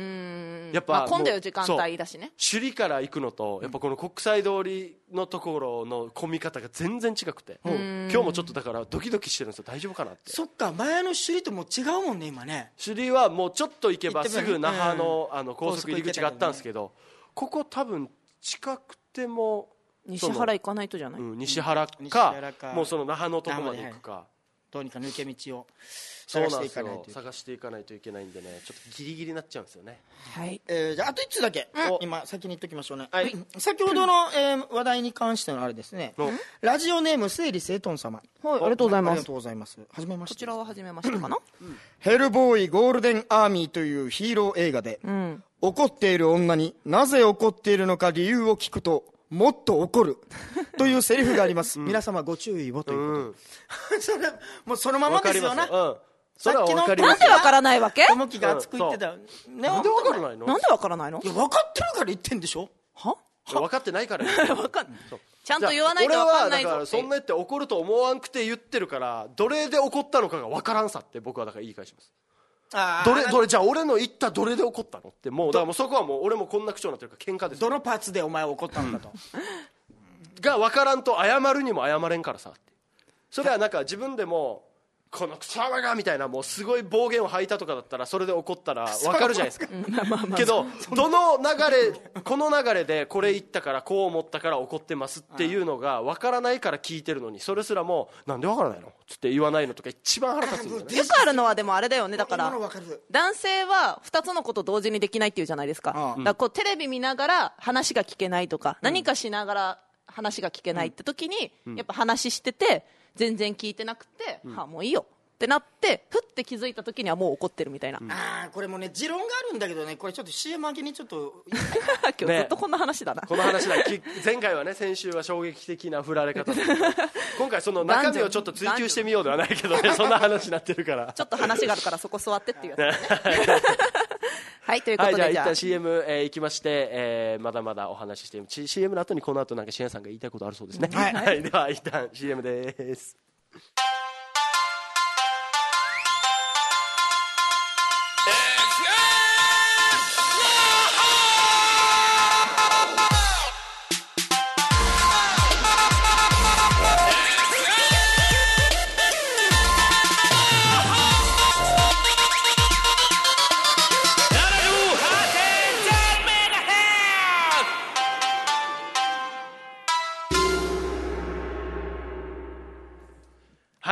やっぱ、まあ、 混んでる時間帯だしね首里から行くのとやっぱこの国際通りのところの混み方が全然違くて、うん、今日もちょっとだからドキドキしてるんですよ大丈夫かなって。 そっか前の首里とも違うもんね今ね。 首里はもうちょっと行けばすぐ那覇 の,、うん、あの高速入り口があったんですけど、ここ多分近くても西原行かないとじゃない、 うん、西原か、うん、もうその那覇のとこまで行くか、はいはい、 どうにか抜け道を探していかないと探していかないといけないんでねちょっとギリギリになっちゃうんですよね。 はい、えー、じゃああといっつだけ、うん、今先に言っときましょうね、はい、先ほどの、えー、話題に関してのあれですね、うん、ラジオネーム整理整頓様、 はい、ありがとうございます。 ありがとうございます。はじめまして。 こちらははじめましてかな、 うん、ヘルボーイゴールデンアーミーというヒーロー映画で、うん、怒っている女になぜ怒っているのか理由を聞くともっと怒るというセリフがあります、うん、皆様ご注意をということ、うん、それもうそのままですよな、うん、 それは分かります。なんで分からないわけ。 友樹が熱く言ってた、うんね、なんで分からないの。 なんで分からないの。 いや分かってるから言ってんでしょ。 は分かってないから言って分かんちゃんと言わないと分かんないぞ。 俺はだからそんな言って怒ると思わんくて言ってるからどれで怒ったのかが分からんさって僕はだから言い返します。あどれどれじゃあ俺の言ったどれで怒ったのってもうだからもうそこはもう俺もこんな口調になってるから喧嘩です。 どのパーツでお前怒ったんだと、 うん、が分からんと謝るにも謝れんからさって。それはなんか自分でもこの草間がみたいなもうすごい暴言を吐いたとかだったらそれで怒ったら分かるじゃないですかけどどの流れこの流れでこれ言ったからこう思ったから怒ってますっていうのが分からないから聞いてるのにそれすらもなんで分からないのつって言わないのとか一番腹立つんだよね。 よくあるのはでもあれだよね。だから男性はふたつのこと同時にできないっていうじゃないですか。だからこうテレビ見ながら話が聞けないとか何かしながら話が聞けないって時にやっぱ話してて全然聞いてなくて、うん、はあもういいよってなってふって気づいた時にはもう怒ってるみたいな、 うん、ああこれもね持論があるんだけどねこれちょっと シーエム 明けにちょっと今日ずっとこんな話だな、 ね、この話だ前回はね先週は衝撃的な振られ方今回その中身をちょっと追求してみようではないけどねそんな話になってるからちょっと話があるからそこ座ってっていうやつ、ね、はいということで、 はい、じゃあ一旦 シーエム、えー、行きまして、えー、まだまだお話しして シーエム の後にこの後なんかシエンさんが言いたいことあるそうですね、はいはい、では一旦 シーエム です。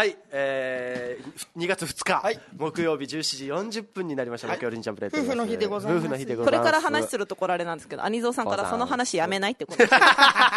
はい、えー、にがつふつか、はい、木曜日じゅうしちじよんじゅっぷんになりました、はい、木曜日にちゃんプレート夫婦の日でございます。 夫婦の日でございます。 これから話するところあれなんですけど、兄蔵さんからその話やめないってことです分か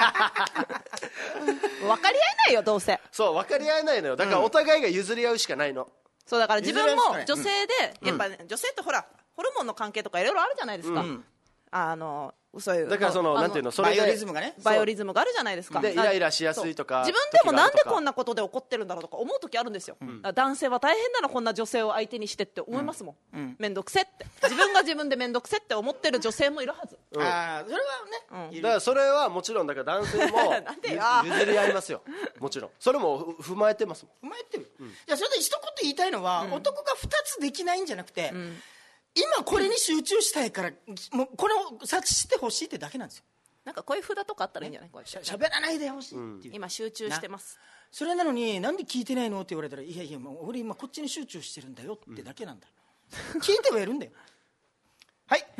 り合えないよ、どうせ。 そう分かり合えないのよ。だからお互いが譲り合うしかないの、うん、 そうだから自分も女性で、うん、やっぱ、ね、女性ってほらホルモンの関係とかいろいろあるじゃないですか、うん、あのそういうだからそのなんていうの、それでバイオリズムがね、 バイオリズムがあるじゃないですか。 でイライラしやすいとか、 自分でもなんでこんなことで怒ってるんだろうとか思う時あるんですよ、うん、男性は大変なのこんな女性を相手にしてって思いますもん、うん、めんどくせって自分が自分でめんどくせって思ってる女性もいるはず、 うん、ああそれはね、 うん、だからそれはもちろんだから男性もなんで譲り合いますよもちろんそれも踏まえてますもん。踏まえてる、うん、いやそれで一言言いたいのは、うん、男がふたつできないんじゃなくて、うん、今これに集中したいからもうこれを察知してほしいってだけなんですよ。 なんかこういう札とかあったらいいんじゃない、こうしゃべらないでほしいっていう、 うん、今集中してます。 それなのになんで聞いてないのって言われたら、いやいやもう俺今こっちに集中してるんだよってだけなんだ、うん、聞いてはいるんだよはい、え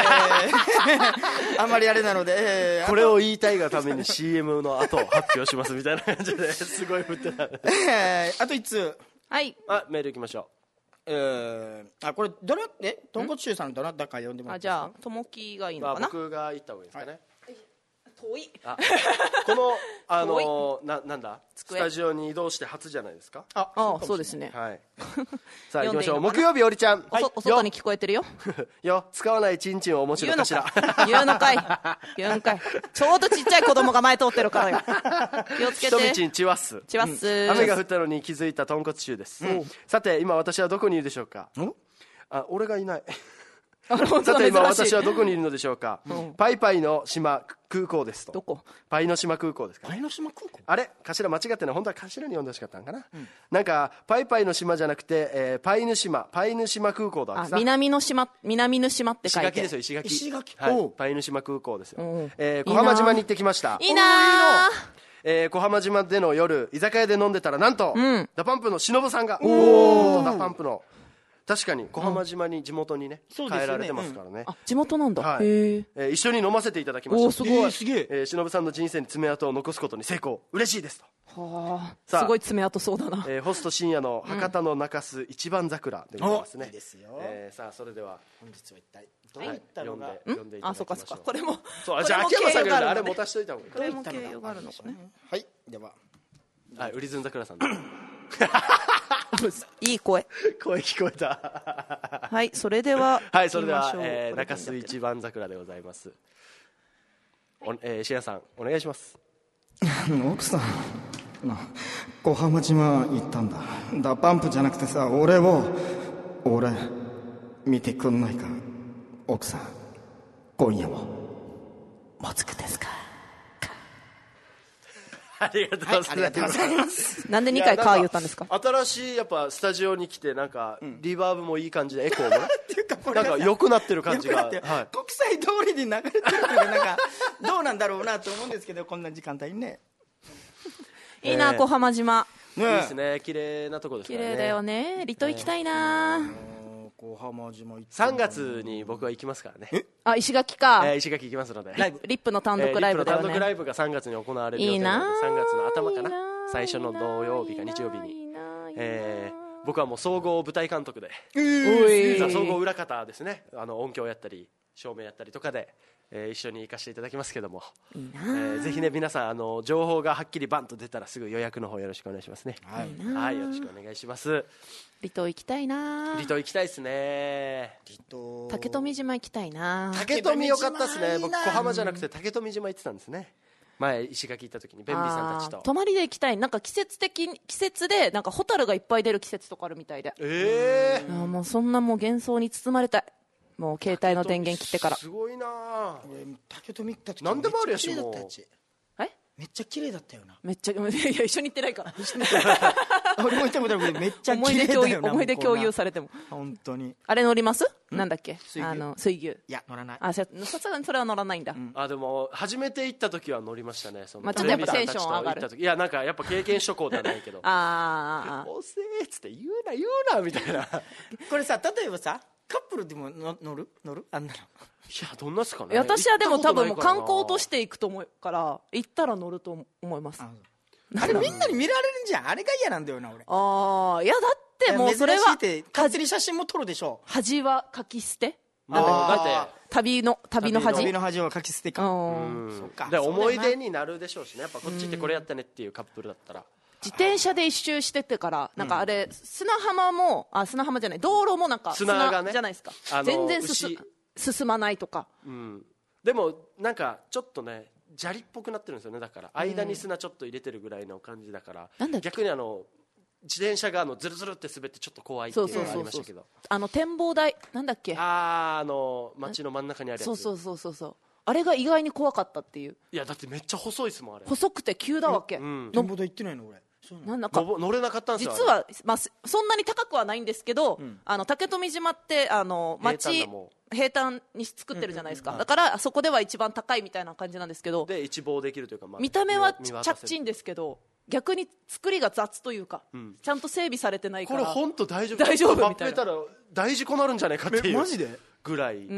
ー、あんまりあれなので、えー、 これを言いたいがために シーエム の後発表しますみたいな感じですごい振ってた、 えー、あといっつう、 はい、 あメールいきましょう。 えー、あこれどなえ豚骨臭さんどなたか呼んでもらっていいですか。 あじゃあともきがいいのかな、 まあ、僕が言った方がいいですかね、はい、 遠いあこのあのななんだスタジオに移動して初じゃないですか。 ああそうですね、 はい、さあ行きましょう。木曜日おりちゃん、 はい、お外に聞こえてるよよ使わないチンチンを面白いかしら言うのかい言うのかいちょうどちっちゃい子供が前通ってるからよ気をつけて。 ひとみちんちわっすちわっす、うん、 雨が降ったのに気づいた豚骨臭です、うん、さて今私はどこにいるでしょうか。あ俺がいないさて今私はどこにいるのでしょうか、うん、パイパイの島空港ですと。 どこ。 パイの島空港ですか、ね、 パイの島空港あれ頭間違ってない。本当は頭に呼んでほしかったんかな、うん、なんかパイパイの島じゃなくて、えー、パイヌ島パイヌ島空港だわけさ。 南の島南の島って書いて石垣ですよ。石垣石垣、 はい、パイヌ島空港ですよ、えー、小浜島に行ってきました。 いいなえー、小浜島での夜居酒屋で飲んでたらなんと、うん、ダパンプの忍さんがおおダパンプの確かに小浜島に地元にね、うん、帰られてますからね、 うん、あ地元なんだ、 はい、へえー、一緒に飲ませていただきました。 おすごい、えー、すげえ、 えー、忍さんの人生に爪痕を残すことに成功嬉しいですと。 はあすごい爪痕そうだな、 えー、ホスト深夜の博多の中洲一番桜でございますね、うん、 いいですよ、 えー、さあそれでは本日は一体どういったのが、はい、 読んでいただきましょう。 あそうかそうかこれもそうじゃあ秋山さんが、ね、あれ持たしといた方がいい。 これも経由があるのかね。 はいでははいウリズン桜さんいい声声聞こえたはいそれでははいそれでは、えー、中洲一番桜でございます。お、えー、シアさんお願いします。 奥さん小浜島行ったんだ。ダパンプじゃなくてさ俺を俺見てくんないか奥さん。今夜ももつくですか。 ありがとうございます。 なんでにかいカー言ったんですか。 新しいやっぱスタジオに来てなんかリバーブもいい感じでエコーもねなんか良くなってる感じが、はい、 国際通りに流れてるからなんかどうなんだろうなと思うんですけどこんな時間帯にねいいな、えー、小浜島、 ね、いいですね。綺麗なとこですからね。 綺麗だよね。離島行きたいな、 小浜島行ってさんがつに僕は行きますからね。 あ石垣か、 えー、石垣行きますのでライブリップの単独ライブだよね、 えー、リップの単独ライブがさんがつに行われる予定なのでさんがつの頭かな最初の土曜日か日曜日に、えー、僕はもう総合舞台監督で、 えー、 総合裏方ですね。あの音響やったり照明やったりとかで、えー、一緒に行かせていただきますけども、 いいな、 えー、ぜひね皆さんあの情報がはっきりバンと出たらすぐ予約の方よろしくお願いしますね。 はい、 はい、よろしくお願いします。 離島行きたいな。 離島行きたいですね。 離島竹富島行きたいな。 竹富よかったですね。僕小浜じゃなくて竹富島行ってたんですね。前石垣行った時にベンビーさんたちと泊まりで行きたい。なんか季節的季節でなんかホタルがいっぱい出る季節とかあるみたいで、 えー、 もうそんなもう幻想に包まれたい。もう携帯の電源切ってからすごいな。 竹富行った時何でもあるやしもうえめっちゃ綺麗だったよな。 めっちゃいや一緒に行ってないから俺も行ったことあるけどめっちゃ綺麗だよな。 思い出共有されても本当に。 あれ乗ります？なんだっけあの水牛。 いや乗らない。 あさすがにそれは乗らないんだ、うん、 あでも初めて行った時は乗りましたね。そのまあ、ちょっとやっぱテンション上がる。 いやなんかやっぱ経験諸行ではないけどああおせーっつって言うな言うなみたいなこれさ例えばさカップルでもの乗る乗るあんなの。いやどんなっすかね。 私はでも多分もう観光として行くと思うから行ったら乗ると思います。 あれみんなに見られるんじゃん。あれが嫌なんだよな俺。 ああ、いやだってもうそれは勝手に写真も撮るでしょ。 恥は書き捨て。 なんだって旅の旅の恥。 旅の恥は書き捨てか。 そうか。で思い出になるでしょうしね。やっぱこっちってこれやったねっていうカップルだったら。 自転車で一周しててからなんかあれ砂浜もあ砂浜じゃない道路もなんか砂じゃないですか。全然進進まないとか。 でもなんかちょっとね。砂利っぽくなってるんですよね。だから間に砂ちょっと入れてるぐらいの感じだから、うん、逆にあの自転車があのズルズルって滑ってちょっと怖いっていうのがありましたけど、 あの展望台なんだっけ、 あーあの街の真ん中にあるやつ、 そうそうそうそうそう、あれが意外に怖かったっていう。 いやだってめっちゃ細いですもんあれ。 細くて急だわけ、うん、 展望台行ってないの俺。 なんだか乗れなかったんですよ実は、まあ、そんなに高くはないんですけど、うん、あの竹富島ってあの町平坦に作ってるじゃないですか、うんうんうん、だからそこでは一番高いみたいな感じなんですけど、 で一望できるというか、まあ、 見た目はちゃっちいんですけど逆に作りが雑というか、うん、ちゃんと整備されてないから、 これ本当大丈夫大丈夫みたいな、 たら大事故なるんじゃないかっていうマジでぐらい、 うん、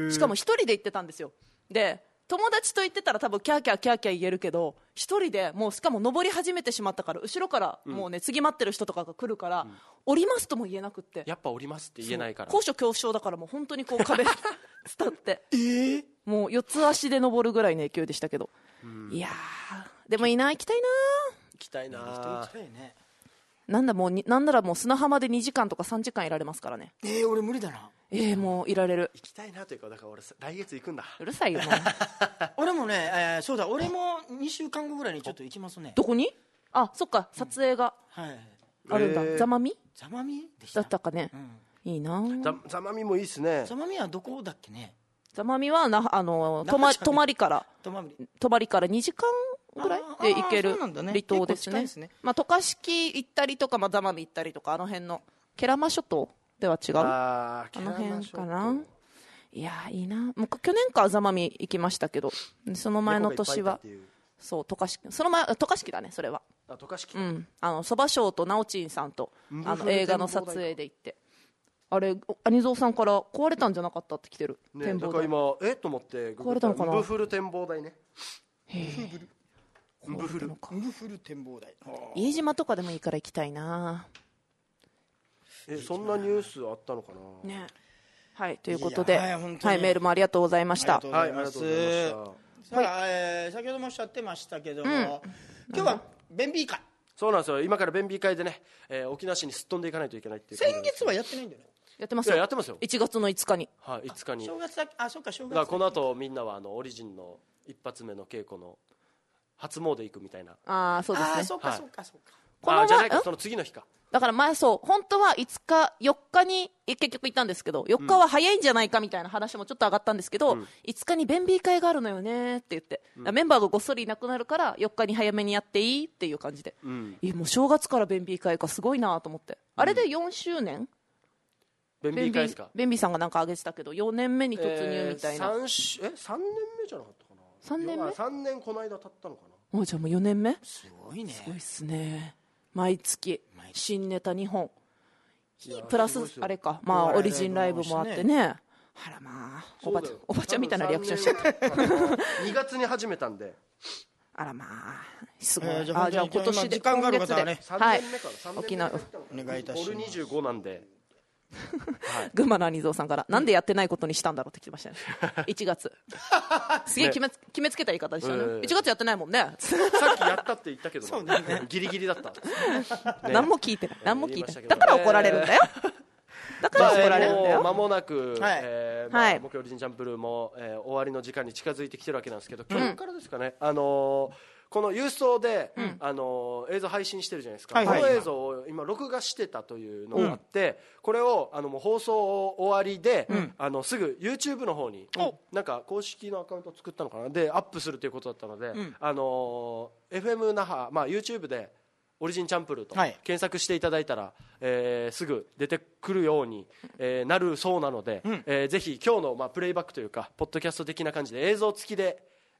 しかも一人で行ってたんですよ。で友達と言ってたら多分キャーキャーキャーキャー言えるけど、一人でもうしかも登り始めてしまったから後ろからもうね、うん、次待ってる人とかが来るから、うん、降りますとも言えなくって、 やっぱ降りますって言えないから高所恐怖症だからもう本当にこう壁伝ってえー、 もう四つ足で登るぐらいの勢いでしたけど、うん、いやーでもいいな、行きたいな行きたいな行きたいね。 なんだもうになんならもう砂浜でにじかんとかさんじかんいられますからね。 えー、俺無理だな。 えー、もういられる。 行きたいなというか、だから俺来月行くんだ。 うるさいよもう俺もね、えー、そうだ、俺もにしゅうかんごぐらいにちょっと行きますね。 どこに？あ、そっか、撮影があるんだ、うん、はい、ザマミザマミでしただったかね、うん、いいな。 ザマミもいいっすね。 ザマミはどこだっけね。 ザマミはな、あの泊ま、泊まりから泊まりからにじかんぐらいで行ける離島です ね, ですね、まあ、渡嘉敷行ったりとか、まあ、座間味行ったりとか、あの辺の慶良間諸島では違う、ああの辺かな。いやいいな。もう去年か座間味行きましたけど、その前の年はそう渡嘉敷、その前渡嘉敷だね、それは。 あ渡嘉敷、 うん、あのそば賞となおちんさんとあの映画の撮影で行って、あれアニゾーさんから壊れたんじゃなかったって来てる、 ね、展望台。だから今えっと思って壊れたのかな。 ウンブフル展望台ね。 へえ、ウンブフルウンブフル展望台。 飯島とかでもいいから行きたいな。 えそんなニュースあったのかな、 ね、はいということで、はい、はい、メールもありがとうございました。 ありがとうございます。さあ、えー、先ほどもおっしゃってましたけども、うん、今日は弁美会。 そうなんですよ。今から弁美会でね、えー、沖縄市にすっ飛んでいかないといけないっていう。 先月はやってないんだよね。 やってますよ。 いややってますよ。 いちがつのいつかに。 はい、いつかに。 正月だ。あ、そうか正月。 だこの後みんなはあのオリジンの一発目の稽古の初詣行くみたいな。 ああそうですね。 あそうかそうかそうか。 ああじゃないか、その次の日か。 だから前そう本当はいつかよっかに結局行ったんですけど、よっかは早いんじゃないかみたいな話もちょっと上がったんですけど、うん、いつかに弁美会があるのよねって言って、うん、メンバーがごっそりいなくなるからよっかに早めにやっていいっていう感じで、うん、いやもう正月から弁美会かすごいなと思って、うん、あれでよんしゅうねん弁美会ですか。 弁美さんがなんか上げてたけどよねんめに突入みたいな、 えー、3, えさんねんめじゃなかったかな。 さんねんめさんねんこの間経ったのかな。 もうじゃあもうよねんめ。 すごいね。 すごいっすね。毎月新ネタにほんプラスあれか、まあオリジンライブもあってね。あらまあおばちゃんおばちゃんみたいなリアクションしちゃったにがつに始めたんで。 あらまあすごい、 えー、じゃあ今年で時間がある方はね、 さんねんめから、はい、 沖縄お願いいたします。 俺にじゅうごなんではい、群馬のアニゾーさんから、なんでやってないことにしたんだろうって来てましたねいちがつすげえ決め、ね、決めつけた言い方でしたね、えー、いちがつやってないもんねさっきやったって言ったけど、ね、ギリギリだった、 ね、何も聞いてない何も聞いてない、だから怒られるんだよ、えー、だから怒られるんだよ。 まあ、間もなく、 はいえーまあはい、木曜オリジンチャンプルーも、えー、終わりの時間に近づいてきてるわけなんですけど、今日からですかね、うん、あのーこの郵送で、うん、あの映像配信してるじゃないですか、はいはい、この映像を今録画してたというのがあって、うん、これをあのもう放送終わりで、うん、あのすぐ YouTube の方に、うん、なんか公式のアカウントを作ったのかなでアップするということだったので、うん、あの エフエム 那覇、まあ、YouTube でオリジンチャンプルーと検索していただいたら、はい、えー、すぐ出てくるように、えー、なるそうなので、うん、えー、ぜひ今日の、まあ、プレイバックというかポッドキャスト的な感じで映像付きで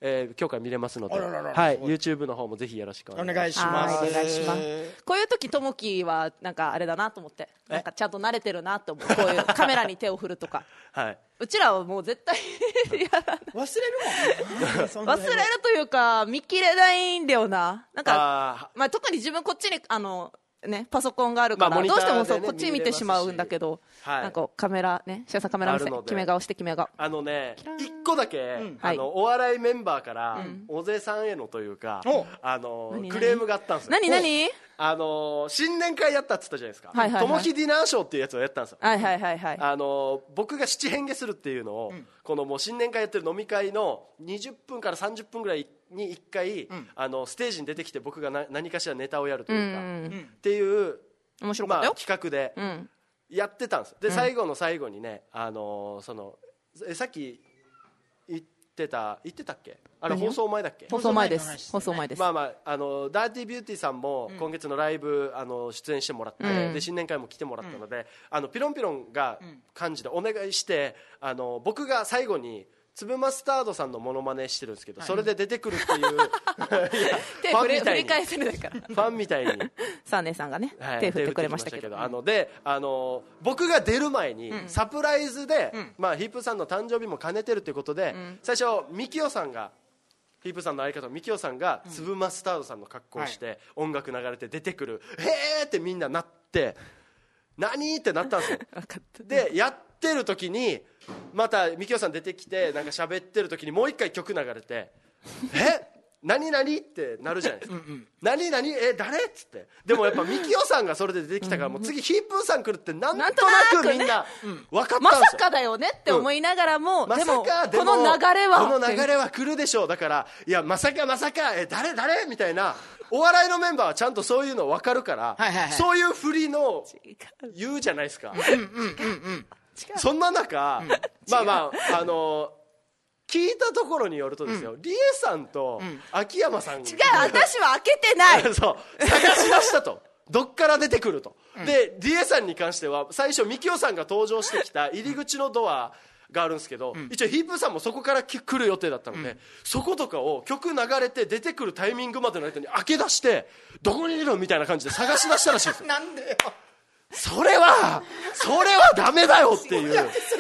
えー、今日から見れますので、はい、YouTube の方もぜひよろしくお願いします。 お願いします。 こういう時ともきはなんかあれだなと思って、なんかちゃんと慣れてるなと思う。こういうカメラに手を振るとか。はい。うちらはもう絶対やらない。 忘れるもん。 忘れるというか見切れないんだよな。なんかまあ特に自分こっちにあの。ね、パソコンがあるから、まあね、どうしてもそうこっち見てしまうんだけど、はい、なんかカメラね、シャさんカメラ見せ決め顔して決め顔。 あのね、一個だけ、うん、あの、はい、お笑いメンバーから、うん、小瀬さんへのというか、あのクレームがあったんですよ。 何何？ あの新年会やったって言ったじゃないですか。はいはいはい、ともひディナーショーっていうやつをやったんですよ。 はいはいはいはい。 あの僕が七変化するっていうのを、うん、このもう新年会やってる飲み会のにじゅっぷんからさんじゅっぷんぐらいにいっかい、うん、あのステージに出てきて僕がな何かしらネタをやるというか、うん、っていう面白かったよ、 まあ、企画でやってたんです。で、うん、最後の最後にね、あのそのえさっき言ってた言ってたっけ、あれ放送前だっけ。 放送前です。放送前です。 まあまあ、あのダーティービューティーさんも今月のライブ、あの出演してもらって、うん、で新年会も来てもらったので、うん、あのピロンピロンが感じでお願いして、あの僕が最後に粒マスタードさんのモノマネしてるんですけど、はい、それで出てくるっていうファンみたいに振り返せるからファンみたいにサーネさんがね、はい、手振ってくれましたけど、 あのであの僕が出る前に、うん、サプライズで、うんまあ、ヒープーさんの誕生日も兼ねてるということで、うん、最初ミキオさんがヒープーさんの相方のミキオさんが、うん、粒マスタードさんの格好をして、はい、音楽流れて出てくる、へーってみんななって何ってなったんですよでやってる時にまたミキオさん出てきてなんか喋ってる時にもう一回曲流れてえ何何ってなるじゃないですか。うん、うん、何何え誰っつってでもやっぱミキオさんがそれで出てきたからもう次ヒープーさん来るってなんとなくみんな分かったんですよ。 まさかだよねって思いながらも、うん、でもこの流れはこの流れは来るでしょう。だからいやまさかまさかえ誰誰みたいなお笑いのメンバーはちゃんとそういうの分かるから、はいはいはい、そういう振りの言うじゃないですか。うんうんうんうんそんな中、うん、まあまああの聞いたところによるとですよ、うん、リエさんと秋山さん、うん、 違う私は開けてないそう探し出したとどっから出てくると、うん、でリエさんに関しては最初ミキオさんが登場してきた入り口のドアがあるんですけど、うん、一応ヒープーさんもそこから来る予定だったので、うん、そことかを曲流れて出てくるタイミングまでの間に開け出してどこにいるのみたいな感じで探し出したらしいんですよなんでよそれはそれはダメだよっていう違う違う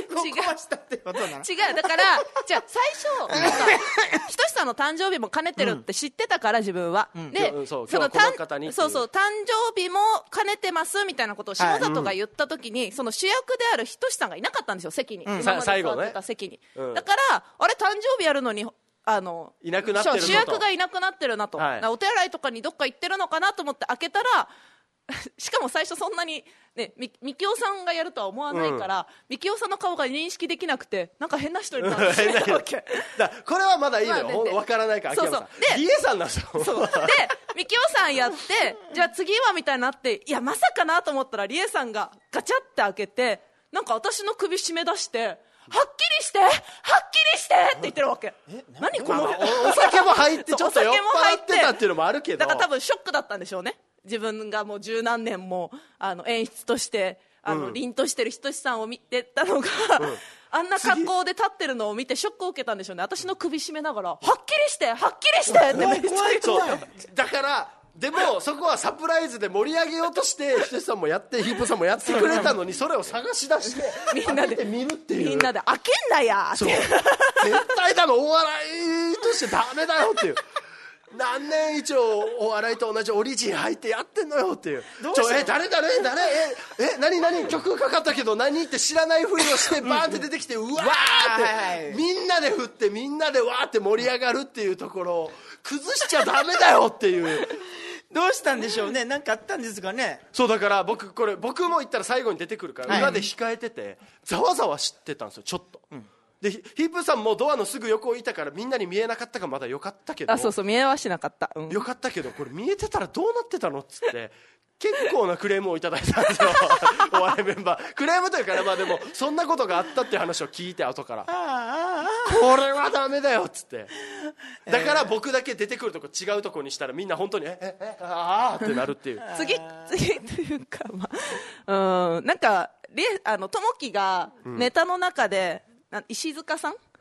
だからじゃあ最初なんかひとしさんの誕生日も兼ねてるって知ってたから自分は、うん、で、うん、そうその誕そうそう誕生日も兼ねてますみたいなことを篠里が言った時に、はい、その主役であるひとしさんがいなかったんですよ席に、うん、今まで座ってた席に、ねうん、だからあれ誕生日やるのにあのいなくなってるのと主役がいなくなってるなと、はい、お手洗いとかにどっか行ってるのかなと思って開けたらしかも最初そんなに、ね、み, みきおさんがやるとは思わないから、うん、みきおさんの顔が認識できなくてなんか変な人いるなって知ったわけだこれはまだいいのよ、まあね、分からないから秋山さんそうそうでリエさんなんですよそうでみきおさんやってじゃあ次はみたいになっていやまさかなと思ったらリエさんがガチャって開けてなんか私の首絞め出してはっきりしてはっきりしてって言ってるわけ何この、まあ、 お, お酒も入ってちょっと酔っ払ってたっていうのもあるけどだから多分ショックだったんでしょうね自分がもう十何年もあの演出としてあの、うん、凛としてるひとしさんを見てたのが、うん、あんな格好で立ってるのを見てショックを受けたんでしょうね私の首絞めながらはっきりしてはっきりしてってめっちゃそうだからでもそこはサプライズで盛り上げようとしてひとしさんもやってヒープさんもやってくれたのにそれを探し出してみんなで見るっていうみんなで開けんなやそう絶対多分お笑いとしてダメだよっていう何年以上お笑いと同じオリジン入ってやってんのよっていうちょえ誰誰誰ええ何何曲かかったけど何って知らないふりをしてバーンって出てきてうわーってみんなで振ってみんなでわーって盛り上がるっていうところを崩しちゃダメだよっていうどうしたんでしょうね何かあったんですかねそうだから僕これ僕も言ったら最後に出てくるから裏で控えててざわざわしてたんですよちょっと、うんでヒープーさんもドアのすぐ横をいたからみんなに見えなかったからまだよかったけどあそうそう見えはしなかった、うん、 よかったけどこれ見えてたらどうなってたのっつって結構なクレームをいただいたんですよお笑いメンバークレームというか、ね、まあでもそんなことがあったっていう話を聞いて後からこれはダメだよっつってだから僕だけ出てくるとこ違うとこにしたらみんな本当にえええああってなるっていう次次というかまあうんなんかあのともきがネタの中で、うん石塚さん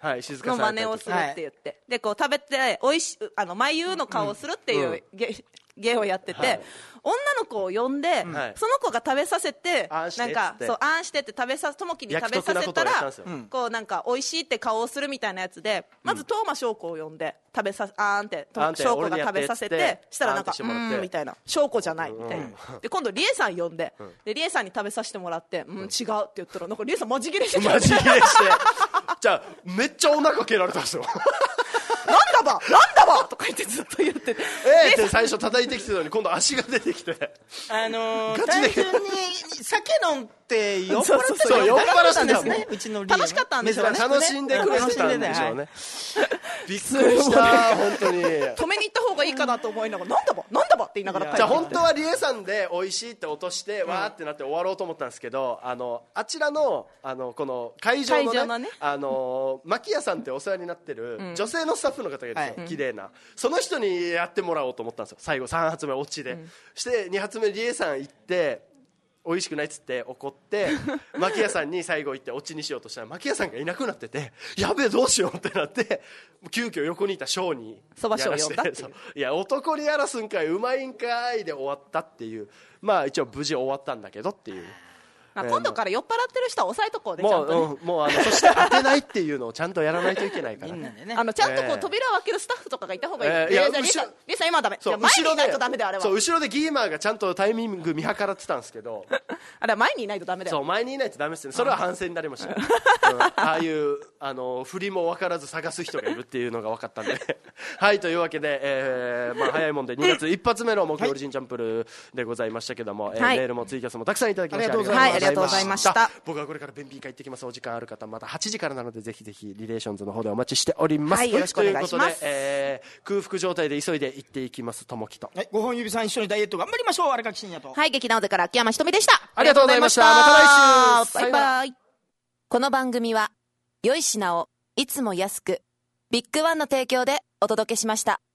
の真似をするって言って、でこう食べておいしあの眉の顔をするっていう芸、芸をやってて、はい、女の子を呼んで、はい、その子が食べさせて、なんかそうあんしてって食べさともきに食べさせたら、こうなんか美味しいって顔をするみたいなやつで、まず東間翔子を呼んで食べさあんって翔子が食べさせて、したらなんかうんみたいな、翔子じゃないみたいな、で今度リエさん呼んで、でリエさんに食べさせてもらって、うん違うって言ったらなんかリエさんマジ切れしてマジ切れしてじゃあめっちゃお腹蹴られたんですよなんだばなんだばとか言ってずっと言ってて、 えーって最初叩いてきてたのに今度足が出てきて、 あのー、単純に酒飲んで酔っ払ってそう酔っ払ってたんですね、うちの楽しかったんですよね、 楽しんでくれてたんでしょうね。びっくりした本当に。 止めに行った方がいいかなと思いながら、なんだばなんだばって言いながら帰ってきて、 じゃあ本当はリエさんで美味しいって落としてわーってなって終わろうと思ったんですけど、あのあちらのあのこの会場のね、あの牧屋さんってお世話になってる女性のスタッフの方がいるんですよ、綺麗な、その人にやってもらおうと思ったんですよ。最後さん発目オチで、してに発目リエさん行って美味しくないっつって怒って牧屋さんに最後行ってオチにしようとしたら牧屋さんがいなくなってて、やべえどうしようってなって急遽横にいたショーにそばショーを呼んだっていう、 いや男にやらすんかいうまいんかいで終わったっていう、まあ一応無事終わったんだけどっていう。 まあ、今度から酔っ払ってる人は抑えとこうで、 もうちゃんと、ね、 うん、もうあのそして当てないっていうのをちゃんとやらないといけないから、ね、 あのちゃんとこう扉を開けるスタッフとかがいた方がいい、えー、いやリエさんリエさん今はダメ、じゃ前にいないとダメで、あれはそう後ろでギーマーがちゃんとタイミング見計らってたんですけどあれは前にいないとダメだよ。 そう前にいないとダメですね、それは反省になりました、うん、ああいうあの振りも分からず探す人がいるっていうのが分かったんではいというわけで、えーまあ、早いもんでにがつ一発目の木曜オリジンチャンプルでございましたけども、はい、えー、メールもツイキャスもたくさんいただきましてありがとうございました。 僕はこれから便秘会行ってきます。お時間ある方またはちじからなのでぜひぜひリレーションズの方でお待ちしております、 はい、よろしくお願いします。 ということで、えー、空腹状態で急いで行っていきますともきと、 はい、ごほん指さん一緒にダイエット頑張りましょう。荒垣真也と、 はい、劇団尾から秋山ひとみでした。 ありがとうございました。また来週、 バイバイ。 この番組は良い品をいつも安くビッグワンの提供でお届けしました。